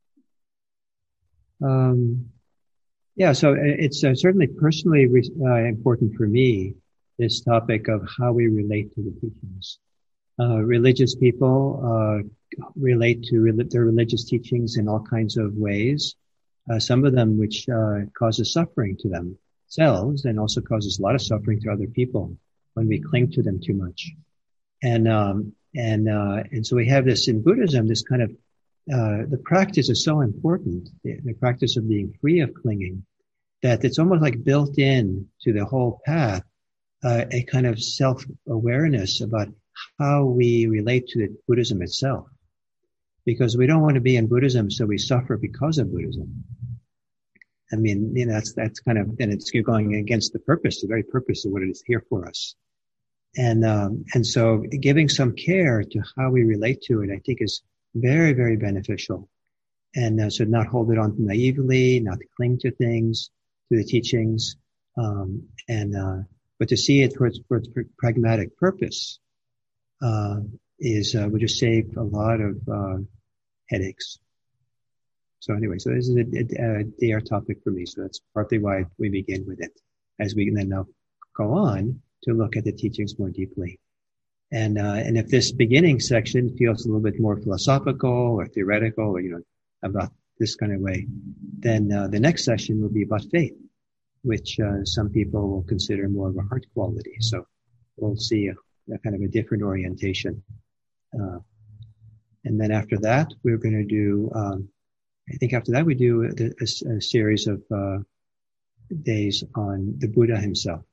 Um, yeah, so it's uh, certainly personally re- uh, important for me, this topic of how we relate to the teachings. Uh, religious people uh, relate to re- their religious teachings in all kinds of ways. Uh, some of them which uh, causes suffering to themselves and also causes a lot of suffering to other people when we cling to them too much. And um, and uh, and so we have this in Buddhism, this kind of uh, the practice is so important, the, the practice of being free of clinging, that it's almost like built in to the whole path, uh, a kind of self-awareness about how we relate to the Buddhism itself. Because we don't want to be in Buddhism, so we suffer because of Buddhism. I mean, you know, that's that's kind of, and it's going against the purpose, the very purpose of what it is here for us. And um, and so giving some care to how we relate to it, I think, is very, very beneficial. And uh, so not hold it on naively, not to cling to things, to the teachings, um, and uh, but to see it for its, for its pragmatic purpose uh, is uh, would just save a lot of uh, headaches. So anyway, so this is a, a, a dear topic for me. So that's partly why we begin with it, as we then now go on to look at the teachings more deeply. And uh, and if this beginning section feels a little bit more philosophical or theoretical, or you know, about this kind of way, then uh, the next session will be about faith, which uh, some people will consider more of a heart quality. So we'll see a, a kind of a different orientation. Uh, and then after that, we're going to do, um, I think after that we do a, a, a series of uh, days on the Buddha himself.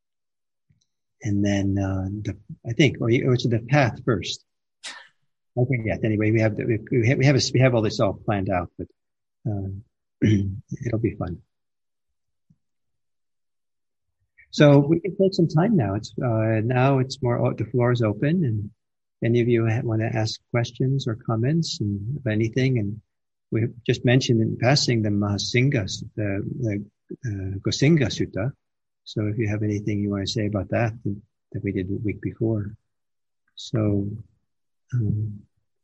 And then uh, the, I think, or, or it's the path first. Okay, yeah. Anyway, we have the, we, we have we have, a, we have all this all planned out, but uh, it'll be fun. So we can take some time now. It's uh, now it's more the floor is open, and any of you want to ask questions or comments and of anything. And we just mentioned in passing the Mahasinga, the, the uh, Gosinga Sutta. So if you have anything you want to say about that, that we did the week before. So, um,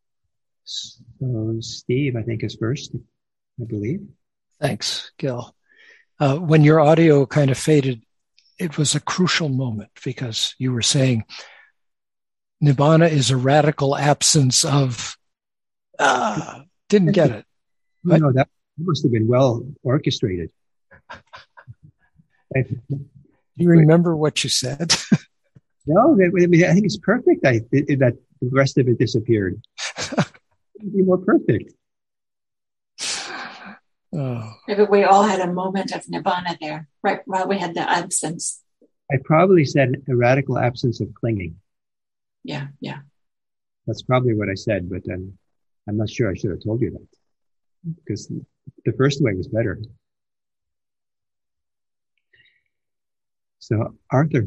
so Steve, I think is first, I believe. Thanks, Gil. Uh, when your audio kind of faded, it was a crucial moment because you were saying Nibbana is a radical absence of, uh, didn't get it. But, no, that must have been well orchestrated. Do you remember what you said? No, I mean, I think it's perfect. I, it, that the rest of it disappeared. It'd be more perfect. Oh. Maybe we all had a moment of Nibbana there, right while we had the absence. I probably said a radical absence of clinging. Yeah, yeah. That's probably what I said, but um, I'm not sure I should have told you that because the first way was better. So, Arthur.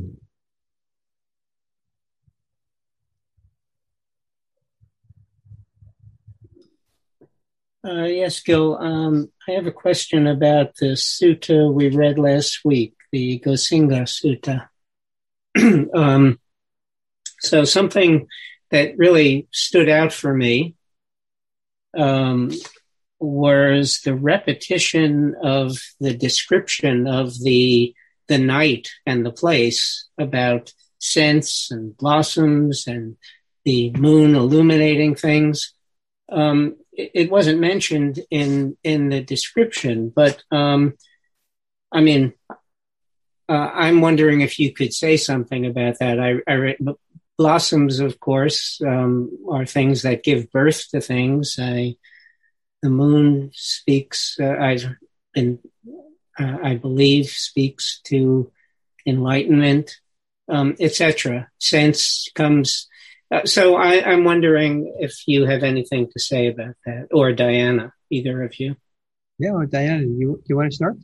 Uh, yes, Gil. Um, I have a question about the sutta we read last week, the Gosinga Sutta. um, so something that really stood out for me um, was the repetition of the description of the the night and the place, about scents and blossoms and the moon illuminating things. Um, it, it wasn't mentioned in, in the description, but, um, I mean, uh, I'm wondering if you could say something about that. I, I read, blossoms, of course, um, are things that give birth to things. I, the moon speaks, uh, I've been, Uh, I believe speaks to enlightenment, um, et cetera. Sense comes. Uh, so I, I'm wondering if you have anything to say about that, or Diana, either of you. Yeah, or Diana, you you want to start?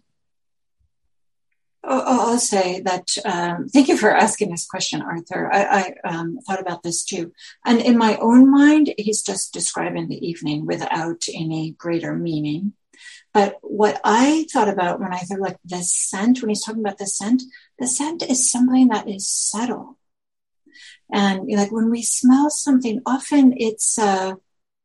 Oh, I'll say that. Um, thank you for asking this question, Arthur. I, I um, thought about this too, and in my own mind, he's just describing the evening without any greater meaning. But what I thought about when I thought like the scent, when he's talking about the scent, the scent is something that is subtle. And like when we smell something, often it's, uh,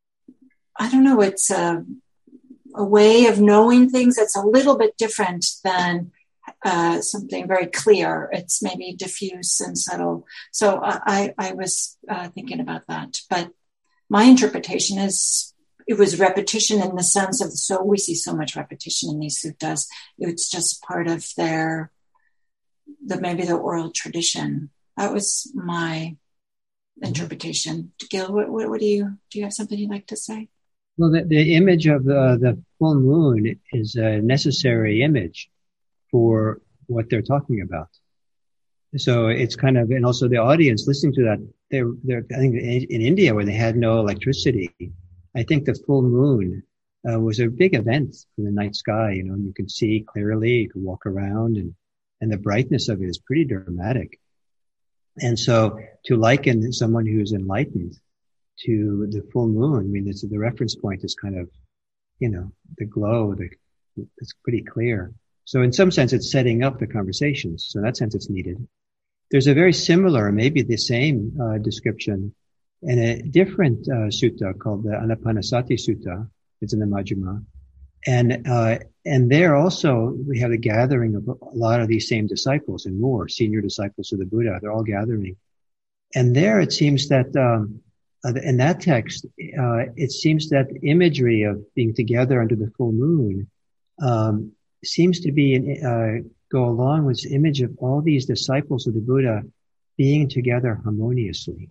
I don't know, it's a, a way of knowing things that's a little bit different than uh, something very clear. It's maybe diffuse and subtle. So I, I was uh, thinking about that. But my interpretation is it was repetition in the sense of, so we see so much repetition in these suttas. It's just part of their, the maybe the oral tradition. That was my interpretation. Gil, what, what, what do you, do you have something you'd like to say? Well, the, the image of the, the full moon is a necessary image for what they're talking about. So it's kind of, and also the audience listening to that, they're, they're, I think in, in India where they had no electricity, I think the full moon uh, was a big event for the night sky, you know, and you can see clearly, you can walk around, and, and the brightness of it is pretty dramatic. And so to liken someone who's enlightened to the full moon, I mean, it's, the reference point is kind of, you know, the glow, the, it's pretty clear. So in some sense, it's setting up the conversations. So in that sense, it's needed. There's a very similar, maybe the same uh, description in a different uh, sutta called the Anapanasati Sutta. It's in the Majjhima. And, uh, and there also we have the gathering of a lot of these same disciples and more senior disciples of the Buddha. They're all gathering. And there it seems that, um, in that text, uh, it seems that imagery of being together under the full moon, um, seems to be, uh, go along with this image of all these disciples of the Buddha being together harmoniously.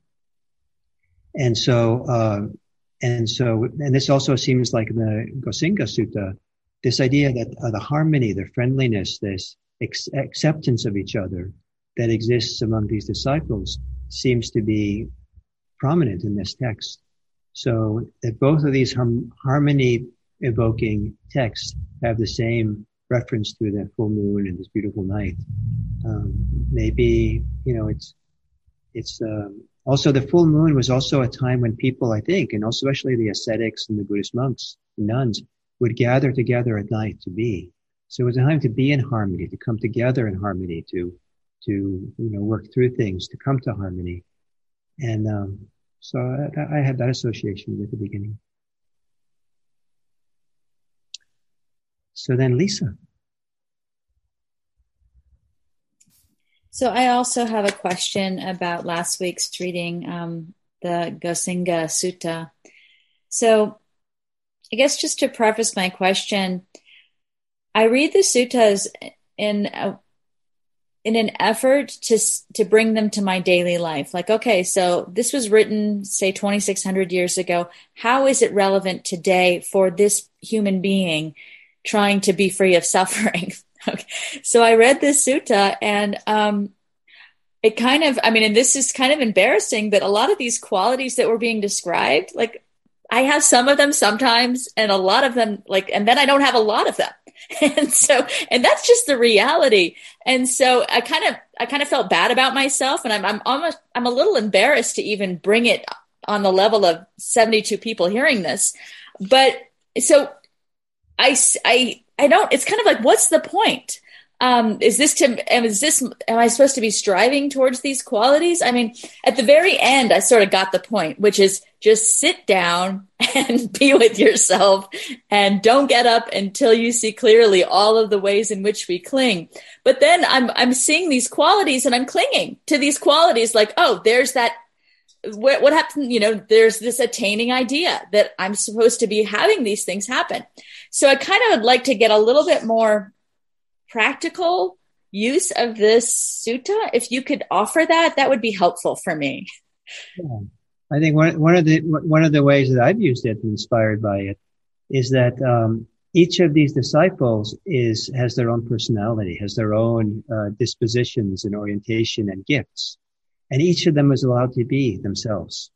And so, uh, and so, and this also seems like in the Gosinga Sutta, this idea that uh, the harmony, the friendliness, this ex- acceptance of each other that exists among these disciples seems to be prominent in this text. So that both of these harm- harmony evoking texts have the same reference to the full moon and this beautiful night. Um, maybe, you know, it's, it's, um, also the full moon was also a time when people, I think, and also especially the ascetics and the Buddhist monks, the nuns, would gather together at night to be. So it was a time to be in harmony, to come together in harmony, to, to, you know, work through things, to come to harmony. And, um, so I, I had that association with the beginning. So then Lisa. So I also have a question about last week's reading, um, the Gosinga Sutta. So I guess just to preface my question, I read the suttas in a, in an effort to to bring them to my daily life. Like, okay, so this was written, say, twenty-six hundred years ago. How is it relevant today for this human being trying to be free of suffering? Okay. So I read this sutta and um, it kind of, I mean, and this is kind of embarrassing, but a lot of these qualities that were being described, like I have some of them sometimes and a lot of them, like, and then I don't have a lot of them. And so, and that's just the reality. And so I kind of, I kind of felt bad about myself, and I'm, I'm almost, I'm a little embarrassed to even bring it on the level of seventy-two people hearing this. But so I, I, I don't, it's kind of like, what's the point? Um, is this to, is this, am I supposed to be striving towards these qualities? I mean, at the very end, I sort of got the point, which is just sit down and be with yourself and don't get up until you see clearly all of the ways in which we cling. But then I'm, I'm seeing these qualities and I'm clinging to these qualities like, oh, there's that. What, what happened? You know, there's this attaining idea that I'm supposed to be having these things happen. So I kind of would like to get a little bit more practical use of this sutta. If you could offer that, that would be helpful for me. Yeah. I think one, one of the, one of the ways that I've used it, inspired by it, is that, um, each of these disciples is, has their own personality, has their own, uh, dispositions and orientation and gifts. And each of them is allowed to be themselves.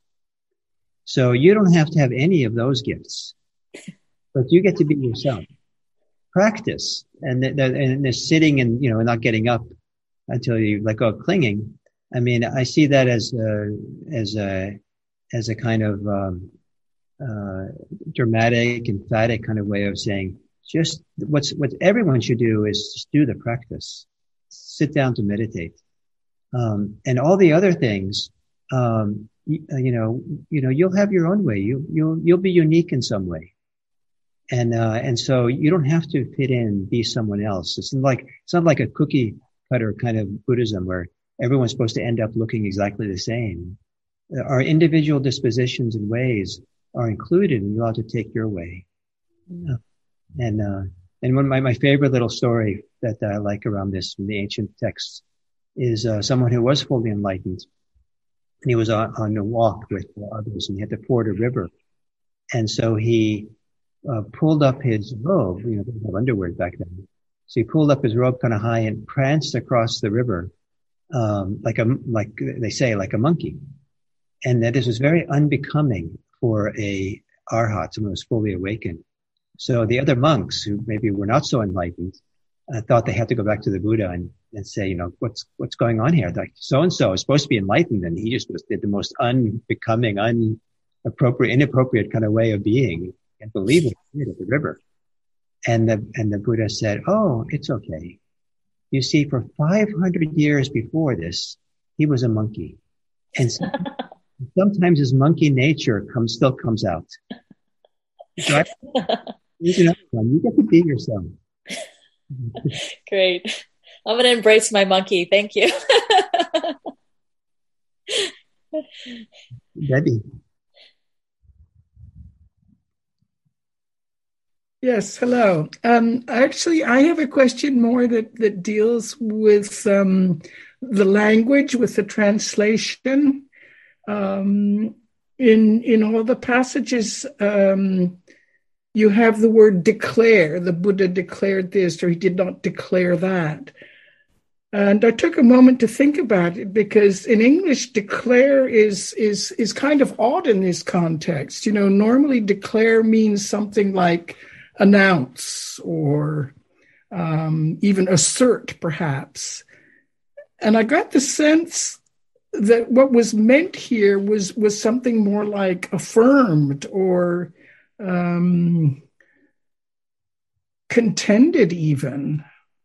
So you don't have to have any of those gifts, but you get to be yourself. Practice. And the, the, and the sitting and, you know, not getting up until you let go of clinging. I mean, I see that as a, as a, as a kind of, um, uh, dramatic, emphatic kind of way of saying, just what's what everyone should do is just do the practice, sit down to meditate, um, and all the other things. Um, you, you know, you know, you'll have your own way. You you'll you'll be unique in some way, and uh, and so you don't have to fit in, be someone else. It's not like it's not like a cookie cutter kind of Buddhism where everyone's supposed to end up looking exactly the same. Our individual dispositions and ways are included, and you ought to take your way. Yeah. And uh, and one of my, my favorite little story that I like around this from the ancient texts is uh, someone who was fully enlightened, and he was on, on a walk with others, and he had to ford a river, and so he uh, pulled up his robe. You know, they didn't have underwear back then, so he pulled up his robe kind of high and pranced across the river, um, like a like they say, like a monkey, and that this was very unbecoming for a arhat, someone who was fully awakened. So the other monks who maybe were not so enlightened uh, thought they had to go back to the Buddha and, and say, you know, what's what's going on here? Like so and so is supposed to be enlightened, and he just was, did the most unbecoming, inappropriate, inappropriate kind of way of being. And believe it, at the river. And the and the Buddha said, "Oh, it's okay. You see, for five hundred years before this, he was a monkey, and so, sometimes his monkey nature comes still comes out." So I, you know, you get to be yourself. Great. I'm going to embrace my monkey. Thank you. Debbie. Yes, hello. Um, actually, I have a question more that, that deals with um, the language, with the translation. Um, in in all the passages, um, you have the word declare. The Buddha declared this, or he did not declare that. And I took a moment to think about it, because in English, declare is is is kind of odd in this context. You know, normally declare means something like announce or um, even assert, perhaps. And I got the sense that what was meant here was was something more like affirmed or um, contended, even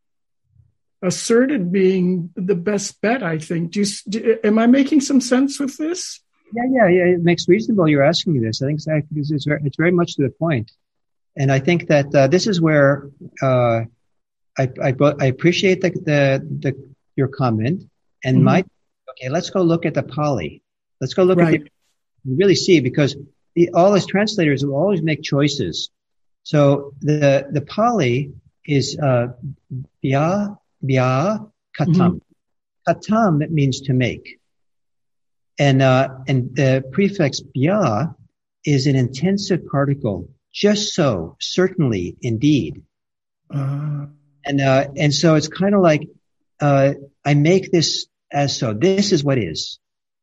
asserted being the best bet. I think. Do you, do, am I making some sense with this? Yeah, yeah, yeah. It makes reasonable. You're asking me this. I think it's, it's, very, it's very much to the point. And I think that uh, this is where uh, I, I I appreciate the the, the your comment and mm-hmm. my. Okay, let's go look at the Pali. Let's go look right. at the, you really see, because the, all as translators will always make choices. So the the Pali is uh, bya bya katam. Mm-hmm. Katam, it means to make, and uh, and the prefix bya is an intensive particle. Just so, certainly, indeed, uh, and uh, and so it's kind of like uh, I make this. As so, this is what is.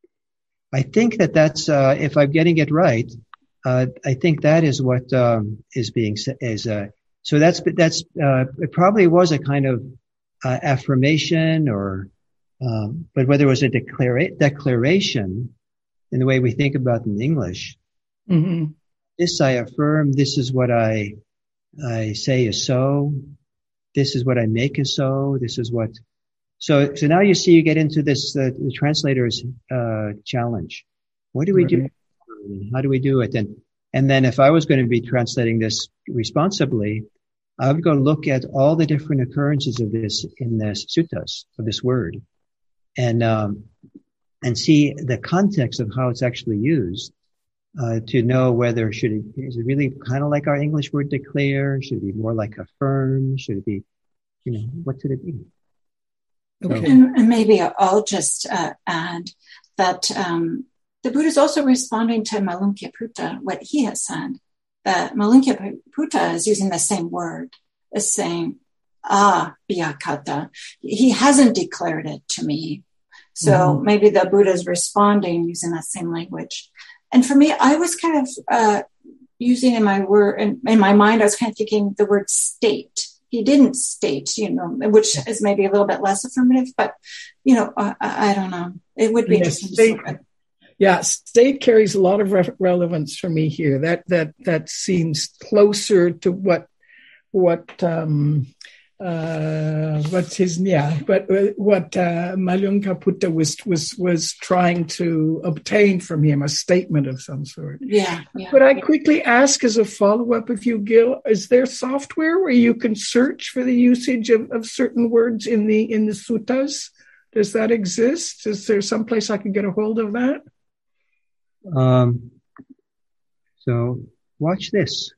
I think that that's, uh, if I'm getting it right, uh, I think that is what um, is being said. Is uh, so that's that's uh, it probably was a kind of uh, affirmation, or um, but whether it was a declara- declaration in the way we think about it in English. Mm-hmm. This I affirm. This is what I I say is so. This is what I make is so. This is what. So, so now you see, you get into this, uh, the translator's, uh, challenge. What do we do? How do we do it? And, and then if I was going to be translating this responsibly, I would go look at all the different occurrences of this in the suttas, of this word, and, um, and see the context of how it's actually used, uh, to know whether should it, is it really kind of like our English word declare? Should it be more like affirm? Should it be, you know, what should it be? Okay. And, and maybe I'll just uh, add that um, the Buddha is also responding to Malunkyaputta, what he has said, that Malunkyaputta is using the same word, is saying, ah, bhyakata. He hasn't declared it to me. So mm-hmm. maybe the Buddha is responding using that same language. And for me, I was kind of uh, using in my word, in, in my mind, I was kind of thinking the word state. He didn't state, you know, which is maybe a little bit less affirmative, but, you know, uh, I, I don't know. It would be yeah, interesting state, to see. Yeah, state carries a lot of re- relevance for me here. That that that seems closer to what what um, uh, what's his yeah, but what uh, Malunkaraputta was was was trying to obtain from him, a statement of some sort. Yeah. yeah. Could I quickly ask as a follow up of you, Gil? Is there software where you can search for the usage of, of certain words in the in the suttas? Does that exist? Is there some place I can get a hold of that? Um. So watch this.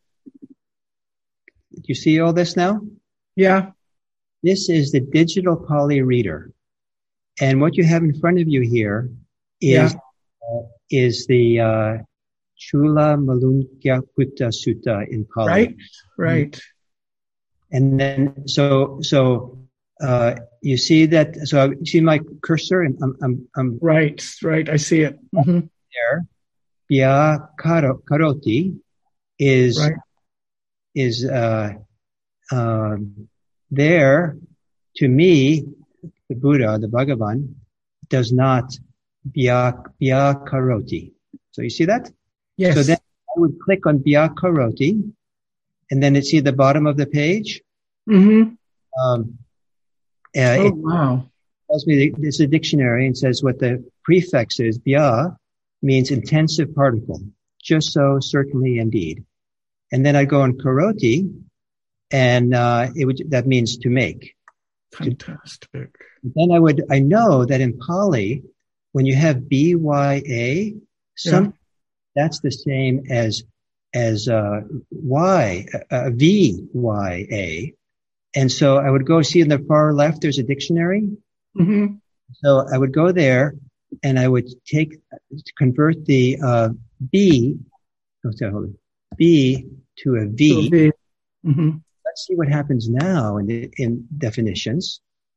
Do you see all this now? Yeah. This is the digital Pali reader. And what you have in front of you here is, Yeah. uh, is the uh, Chula Malunkaraputta Sutta in Pali. Right, right. And then, so, so uh, you see that, so you see my cursor? And I'm, I'm, I'm Right, right. I see it. Mm-hmm. there. Bya Karoti is, Right. is uh, um, there, to me, the Buddha, the Bhagavan, does not bya, bya Karoti. So you see that? Yes. So then I would click on bya Karoti, and then it's see the bottom of the page. Mm-hmm. Um, uh, Oh, it wow. tells me it's a dictionary and says what the prefix is. Bya means intensive particle. Just so, certainly, indeed. And then I go on Karoti, and uh, it would that means to make. Fantastic. Then I would I know that in Pali, when you have B Y A, some Yeah. that's the same as as uh, Y uh, V Y A, and so I would go see in the far left. There's a dictionary. Mm-hmm. So I would go there, and I would take convert the uh, B, oh, sorry, hold on, B to a V. So the- mm-hmm. Let's see what happens now in the, in definitions.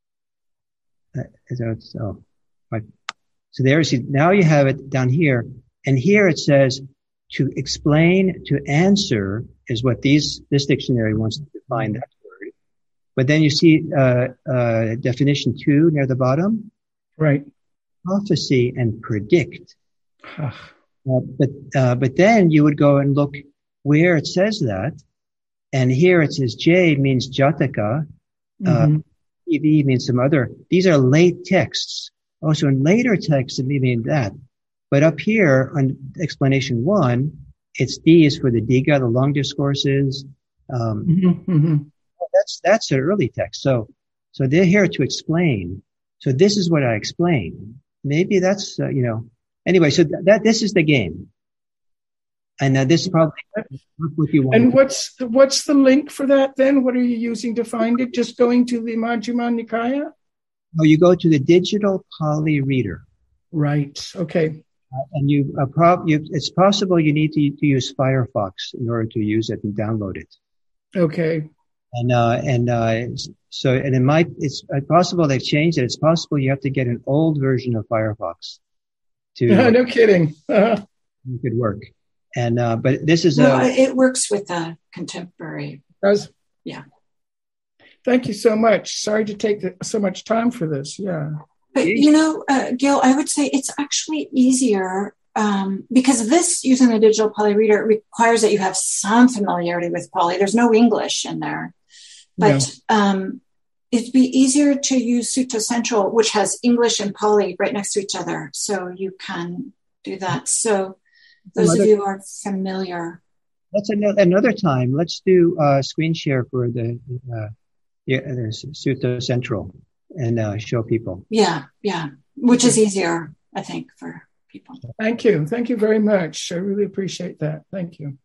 Uh, so, it's, oh, right. So there, see, now you have it down here, and here it says to explain, to answer is what these this dictionary wants to define that word. But then you see uh, uh, definition two near the bottom. Right. Prophecy and predict. Ah, Uh, but uh, but then you would go and look where it says that, and here it says J means Jataka, uh, mhm. E V means some other. These are late texts. Also in later texts it may mean that, but up here on explanation one, it's D is for the Diga, the long discourses. Um, Mhm, mhm. that's that's an early text. So so they're here to explain. So this is what I explain. Maybe that's uh, you know. Anyway, so th- that this is the game, and uh, this is probably what you want. And what's what's the link for that then? What are you using to find it? Just going to the Majjhima Nikaya? Oh, you go to the digital Pali reader, Right. Okay. uh, and you, uh, prob- you it's possible you need to, to use Firefox in order to use it and download it. Okay. And uh, and uh, so and it might it's possible they've changed it. It's possible you have to get an old version of Firefox to No kidding. Uh, it could work. And uh, but this is No, a it works with the contemporary. does Yeah. Thank you so much. Sorry to take the, so much time for this. Yeah. But, you know, uh, Gil, I would say it's actually easier um, because this, using the digital Pali reader, requires that you have some familiarity with Pali. There's no English in there. But um, it'd be easier to use Sutta Central, which has English and Pali right next to each other. So you can do that. So those Another- of you who are familiar. That's another, another time. Let's do uh, screen share for the uh, yeah, there's Sutta Central and uh, show people. Yeah, yeah, which is easier, I think, for people. Thank you. Thank you very much. I really appreciate that. Thank you.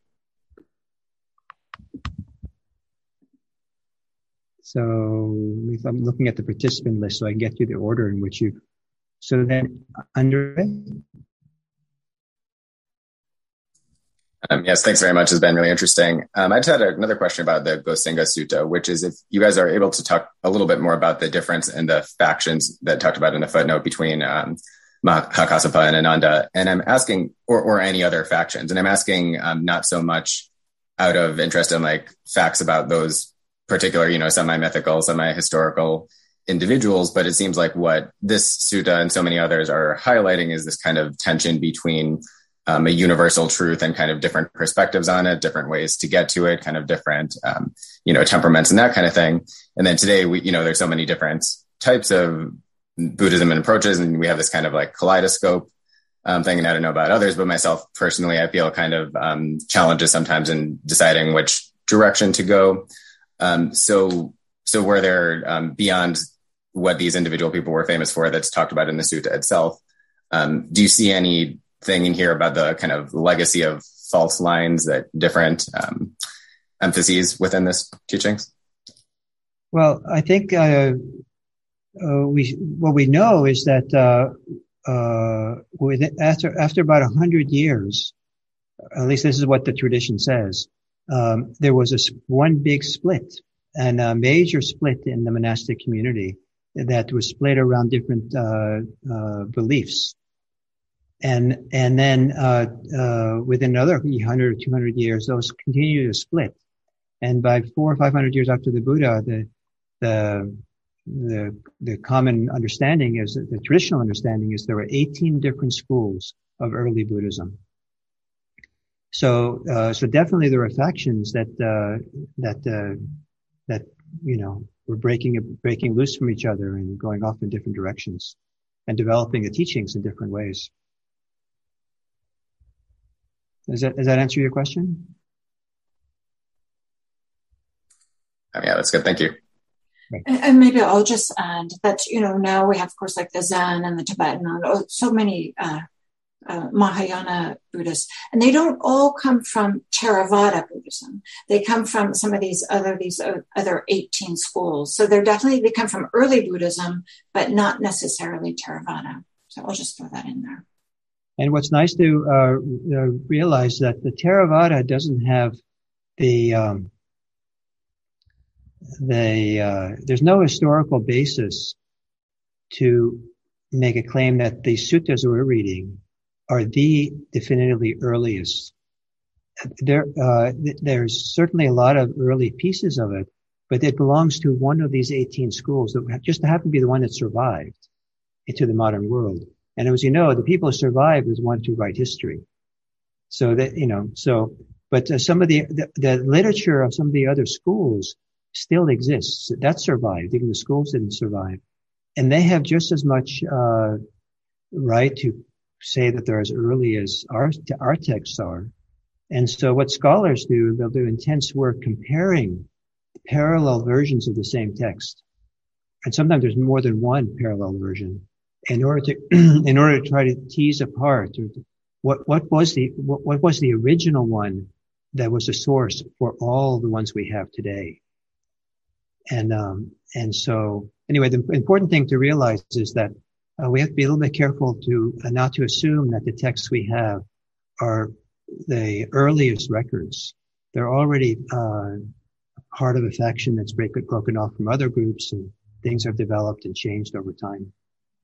So if I'm looking at the participant list, so I can get you the order in which you. So then, Andre. Um, yes, thanks very much. It's been really interesting. Um, I just had another question about the Gosinga Sutta, which is if you guys are able to talk a little bit more about the difference in the factions that talked about in the footnote between um, Mahakassapa and Ananda. And I'm asking, or, or any other factions. And I'm asking um, not so much out of interest in like facts about those particular, you know, semi-mythical, semi-historical individuals, but it seems like what this sutta and so many others are highlighting is this kind of tension between um, a universal truth and kind of different perspectives on it, different ways to get to it, kind of different, um, you know, temperaments and that kind of thing. And then today we, you know, there's so many different types of Buddhism and approaches, and we have this kind of like kaleidoscope um, thing. And I don't know about others, but myself personally, I feel kind of um, challenges sometimes in deciding which direction to go. Um, so, so were there um, beyond what these individual people were famous for that's talked about in the sutta itself, um, do you see anything in here about the kind of legacy of false lines, that different um, emphases within this teachings? Well, I think uh, uh, we what we know is that uh, uh, with, after after about a hundred years, at least this is what the tradition says, um, there was a one big split, and a major split in the monastic community that was split around different uh, uh, beliefs, and and then uh, uh, within another hundred or two hundred years, those continue to split, and by four or five hundred years after the Buddha, the the the the common understanding is, the traditional understanding is, there were eighteen different schools of early Buddhism. So uh, so definitely there were factions that uh, that uh, that you know were breaking breaking loose from each other and going off in different directions and developing the teachings in different ways. Does that does that answer your question? Oh, yeah, that's good. Thank you. And maybe I'll just add that, you know, now we have, of course, like the Zen and the Tibetan, and so many uh, uh, Mahayana Buddhists, and they don't all come from Theravada Buddhism. They come from some of these other these other eighteen schools. So they're definitely, they come from early Buddhism, but not necessarily Theravada. So I'll just throw that in there. And what's nice to uh, uh, realize that the Theravada doesn't have the um, the uh, there's no historical basis to make a claim that the suttas we're reading are the definitively earliest. There, uh, th- there's certainly a lot of early pieces of it, but it belongs to one of these eighteen schools that just happen to be the one that survived into the modern world. And as you know, the people who survived was one to write history. So that, you know, so, but uh, some of the, the, the literature of some of the other schools still exists. That survived. Even the schools didn't survive. And they have just as much, uh, right to say that they're as early as our, our texts are. And so what scholars do, they'll do intense work comparing parallel versions of the same text. And sometimes there's more than one parallel version in order to, in order to try to tease apart what, what was the, what, what was the original one that was the source for all the ones we have today. And, um, and so anyway, the important thing to realize is that uh, we have to be a little bit careful to uh, not to assume that the texts we have are the earliest records. They're already, uh, part of a faction that's break, broken off from other groups, and things have developed and changed over time.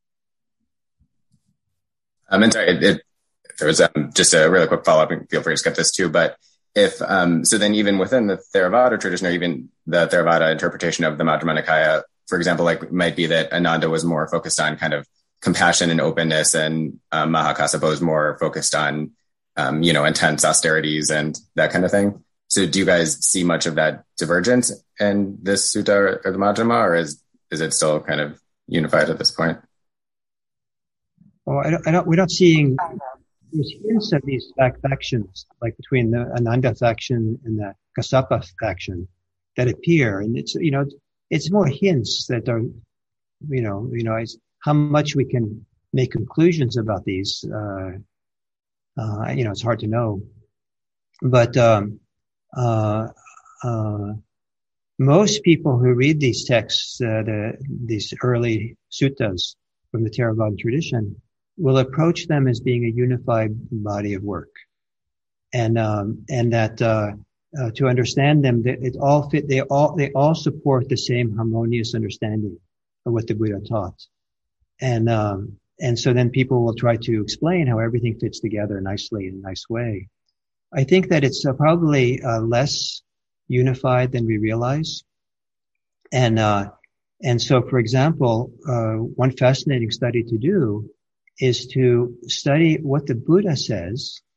Um, and sorry, it, it, there was um, just a really quick follow-up, and feel free to skip this too, but if, um, so then even within the Theravada tradition, or even the Theravada interpretation of the Majjhima Nikaya, for example, like it might be that Ananda was more focused on kind of compassion and openness, and um, Mahakassapa was more focused on, um, you know, intense austerities and that kind of thing. So do you guys see much of that divergence in this sutta or, or the Majjhima, or is, is it still kind of unified at this point? Oh, I don't, I don't, we're not seeing, there's hints of these factions, like between the Ananda faction and the Kassapa faction, that appear. And it's, you know, it's more hints that are, you know, you know, it's how much we can make conclusions about these. Uh, uh, you know, it's hard to know. But, um, uh, uh, most people who read these texts, uh, the, these early suttas from the Theravada tradition, will approach them as being a unified body of work. And, um, and that, uh, uh, to understand them, that it all fit, they all, they all support the same harmonious understanding of what the Buddha taught. And, um, and so then people will try to explain how everything fits together nicely in a nice way. I think that it's uh, probably, uh, less unified than we realize. And, uh, and so, for example, uh, one fascinating study to do is to study what the Buddha says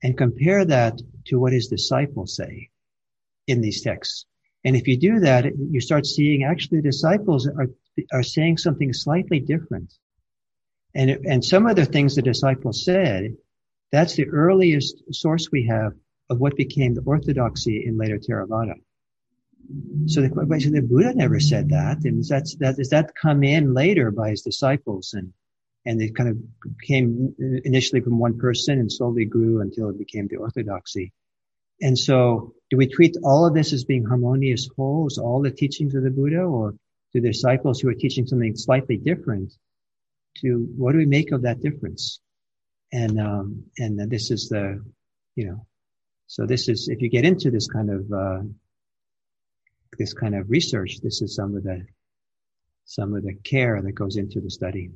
and compare that to what his disciples say in these texts. And if you do that, you start seeing actually the disciples are are saying something slightly different. And and some of the things the disciples said, that's the earliest source we have of what became the orthodoxy in later Theravada. So the, so the Buddha never said that, and that's that is that come in later by his disciples, and and it kind of came initially from one person and slowly grew until it became the orthodoxy. And so, do we treat all of this as being harmonious wholes, all the teachings of the Buddha, or do the disciples who are teaching something slightly different? To what do we make of that difference? And um, and this is the, you know, so this is, if you get into this kind of uh, this kind of research, this is some of the some of the care that goes into the study.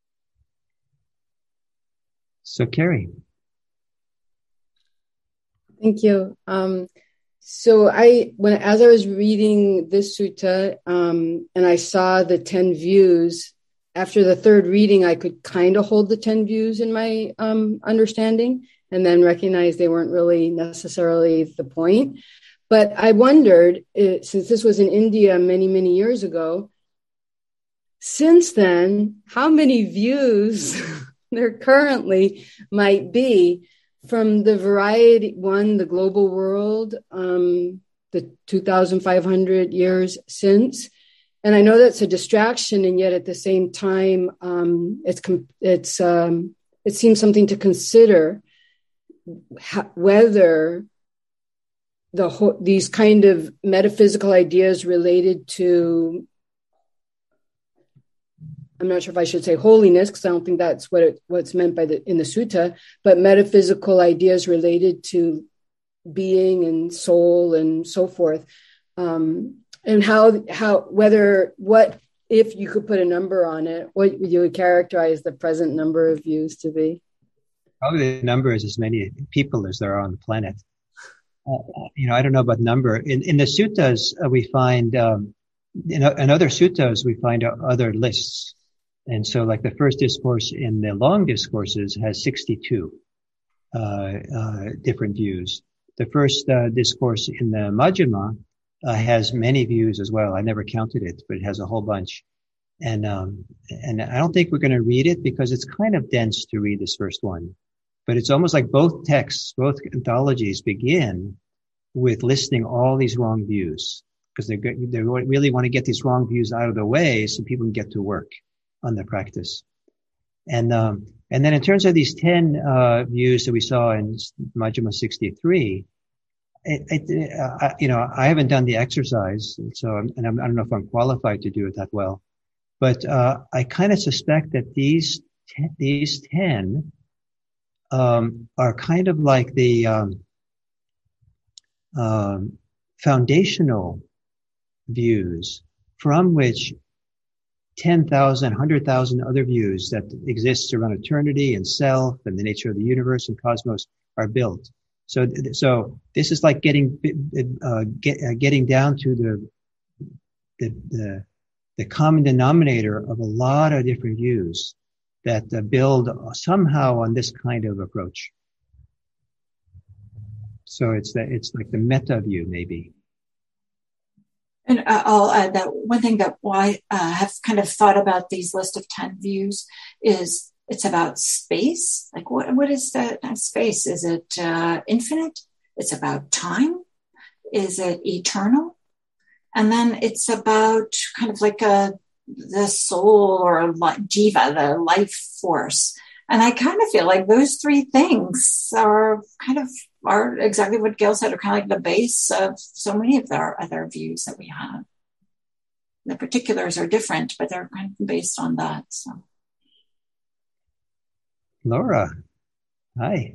So, Carrie. Thank you. Um, so I, when as I was reading this sutta, um, and I saw the ten views, after the third reading, I could kind of hold the ten views in my um, understanding, and then recognize they weren't really necessarily the point. But I wondered, uh, since this was in India many, many years ago, since then, how many views there currently might be from the variety, one, the global world, um, the two thousand five hundred years since. And I know that's a distraction, and yet at the same time, um, it's it's um, it seems something to consider, how, whether the ho- these kind of metaphysical ideas related to, I'm not sure if I should say holiness, because I don't think that's what it, what's meant by the in the sutta, but metaphysical ideas related to being and soul and so forth. Um, And how, how, whether, what, if you could put a number on it, what you would characterize the present number of views to be? Probably the number is as many people as there are on the planet. Uh, you know, I don't know about number. In, in the suttas, uh, we find, um, in, in other suttas, we find other lists. And so like the first discourse in the long discourses has sixty-two, uh, uh, different views. The first, uh, discourse in the Majjhima, Uh, has many views as well. I never counted it, but it has a whole bunch. And, um, and I don't think we're going to read it because it's kind of dense to read this first one. But it's almost like both texts, both anthologies begin with listing all these wrong views because they they really want to get these wrong views out of the way so people can get to work on their practice. And, um, and then in terms of these ten, uh, views that we saw in Majjhima sixty-three, It, it, uh, you know, I haven't done the exercise, so I'm, and I'm, I don't know if I'm qualified to do it that well. But uh, I kind of suspect that these ten, these ten um, are kind of like the um, um, foundational views from which ten thousand, one hundred thousand other views that exist around eternity and self and the nature of the universe and cosmos are built. So, so this is like getting, uh, get, uh, getting down to the, the, the, the common denominator of a lot of different views that uh, build somehow on this kind of approach. So it's the, it's like the meta view, maybe. And uh, I'll add that one thing that I uh, have kind of thought about these list of ten views is it's about space. Like what, what is that space? Is it uh, infinite? It's about time. Is it eternal? And then it's about kind of like a, the soul or jiva, the life force. And I kind of feel like those three things are kind of, are exactly what Gil said, are kind of like the base of so many of our other views that we have. The particulars are different, but they're kind of based on that. So. Laura, hi.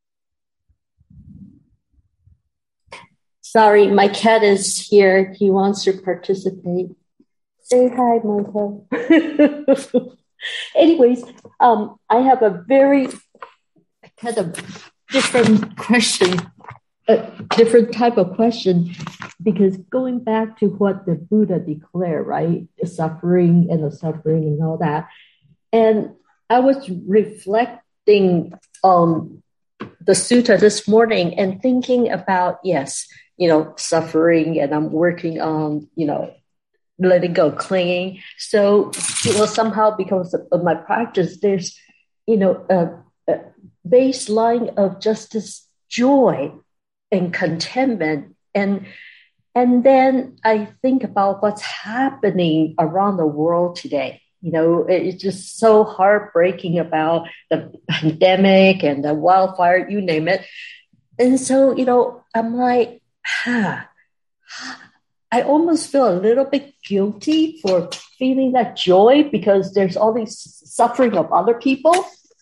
Sorry, my cat is here. He wants to participate. Say hi, Michael. Anyways, um, I have a very kind of different question, a different type of question, because going back to what the Buddha declared, right? The suffering and the suffering and all that. And I was reflecting on the sutta this morning and thinking about, yes, you know, suffering, and I'm working on, you know, letting go, clinging. So, you know, somehow because of my practice, there's, you know, a, a baseline of just this joy and contentment. And, and then I think about what's happening around the world today. You know, it's just so heartbreaking about the pandemic and the wildfire, you name it. And so, you know, I'm like, ah, I almost feel a little bit guilty for feeling that joy because there's all this suffering of other people.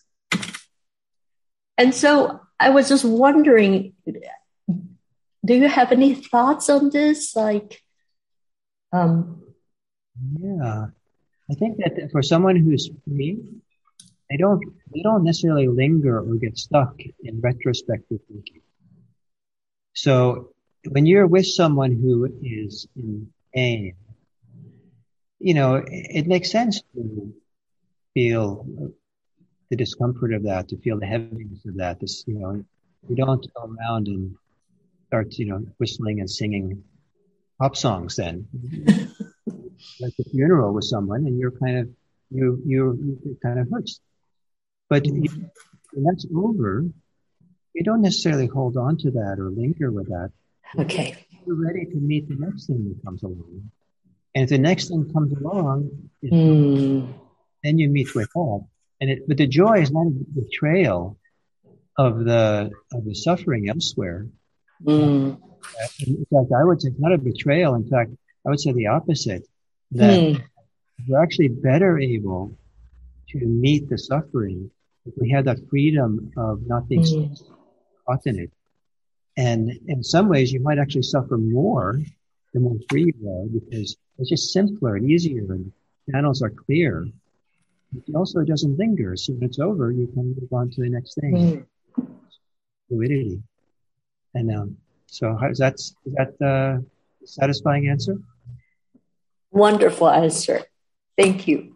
And so I was just wondering, do you have any thoughts on this? Like, um, yeah, I think that for someone who's free, they don't they don't necessarily linger or get stuck in retrospective thinking. So when you're with someone who is in pain, you know, it, it makes sense to feel the discomfort of that, to feel the heaviness of that. This, you know, you don't go around and start, you know, whistling and singing pop songs then. Like a funeral with someone, and you're kind of, you, you, you kind of hurts. But you, when that's over, you don't necessarily hold on to that or linger with that. Okay. You're ready to meet the next thing that comes along. And if the next thing comes along, mm. then you meet with that. And it, but the joy is not a betrayal of the of the suffering elsewhere. Mm. In fact, I would say it's not a betrayal. In fact, I would say the opposite. That mm. we're actually better able to meet the suffering if we have that freedom of not being mm. caught in it. And in some ways, you might actually suffer more the more free you are, because it's just simpler and easier, and channels are clear. It also doesn't linger. So when it's over, you can move on to the next thing. Mm. Fluidity. And um, so, how, is that is that uh, a satisfying answer? Wonderful answer. Thank you.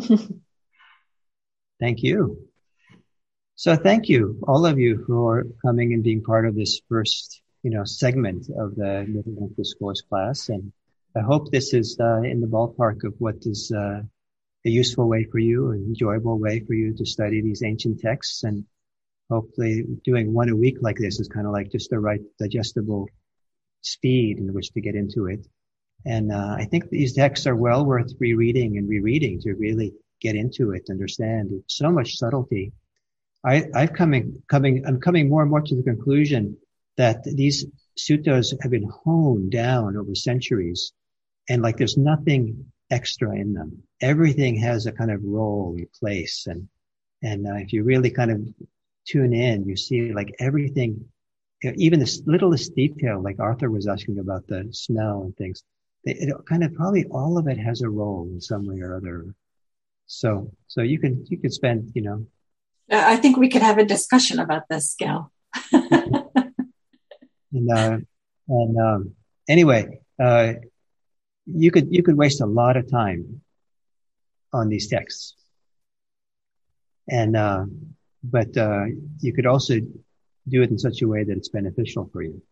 Thank you. So thank you, all of you, for coming and being part of this first, you know, segment of the Middle Length Discourse class. And I hope this is uh, in the ballpark of what is uh, a useful way for you, an enjoyable way for you to study these ancient texts. And hopefully doing one a week like this is kind of like just the right digestible speed in which to get into it. And uh, I think these texts are well worth rereading and rereading to really get into it, understand. There's so much subtlety. I, I've coming, coming, I'm coming more and more to the conclusion that these suttas have been honed down over centuries, and like there's nothing extra in them. Everything has a kind of role and place, and and uh, if you really kind of tune in, you see like everything, even the littlest detail, like Arthur was asking about the smell and things. It kind of probably all of it has a role in some way or other. So, so you can you can spend, you know. I think we could have a discussion about this, Gil. and uh, and um, anyway, uh, you could you could waste a lot of time on these texts, and uh, but uh, you could also do it in such a way that it's beneficial for you.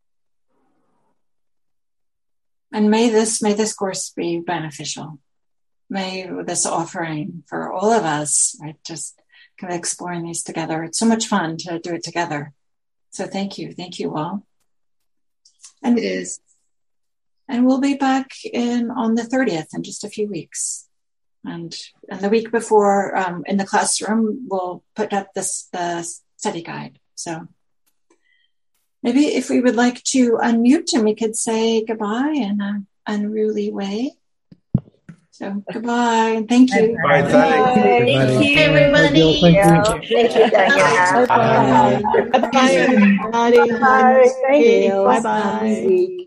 And may this may this course be beneficial. May this offering for all of us, right? Just kind of exploring these together. It's so much fun to do it together. So thank you. Thank you all. And it is. And we'll be back in on the thirtieth in just a few weeks. And and the week before, um, in the classroom, we'll put up this the study guide. So maybe if we would like to unmute and we could say goodbye in an unruly way. So goodbye and thank you. Bye. Thank you. Thank you, everybody. Thank you. Thank you, Daniel. Bye. Bye. Bye. Bye. Bye. Bye. Thank you. Bye. Bye.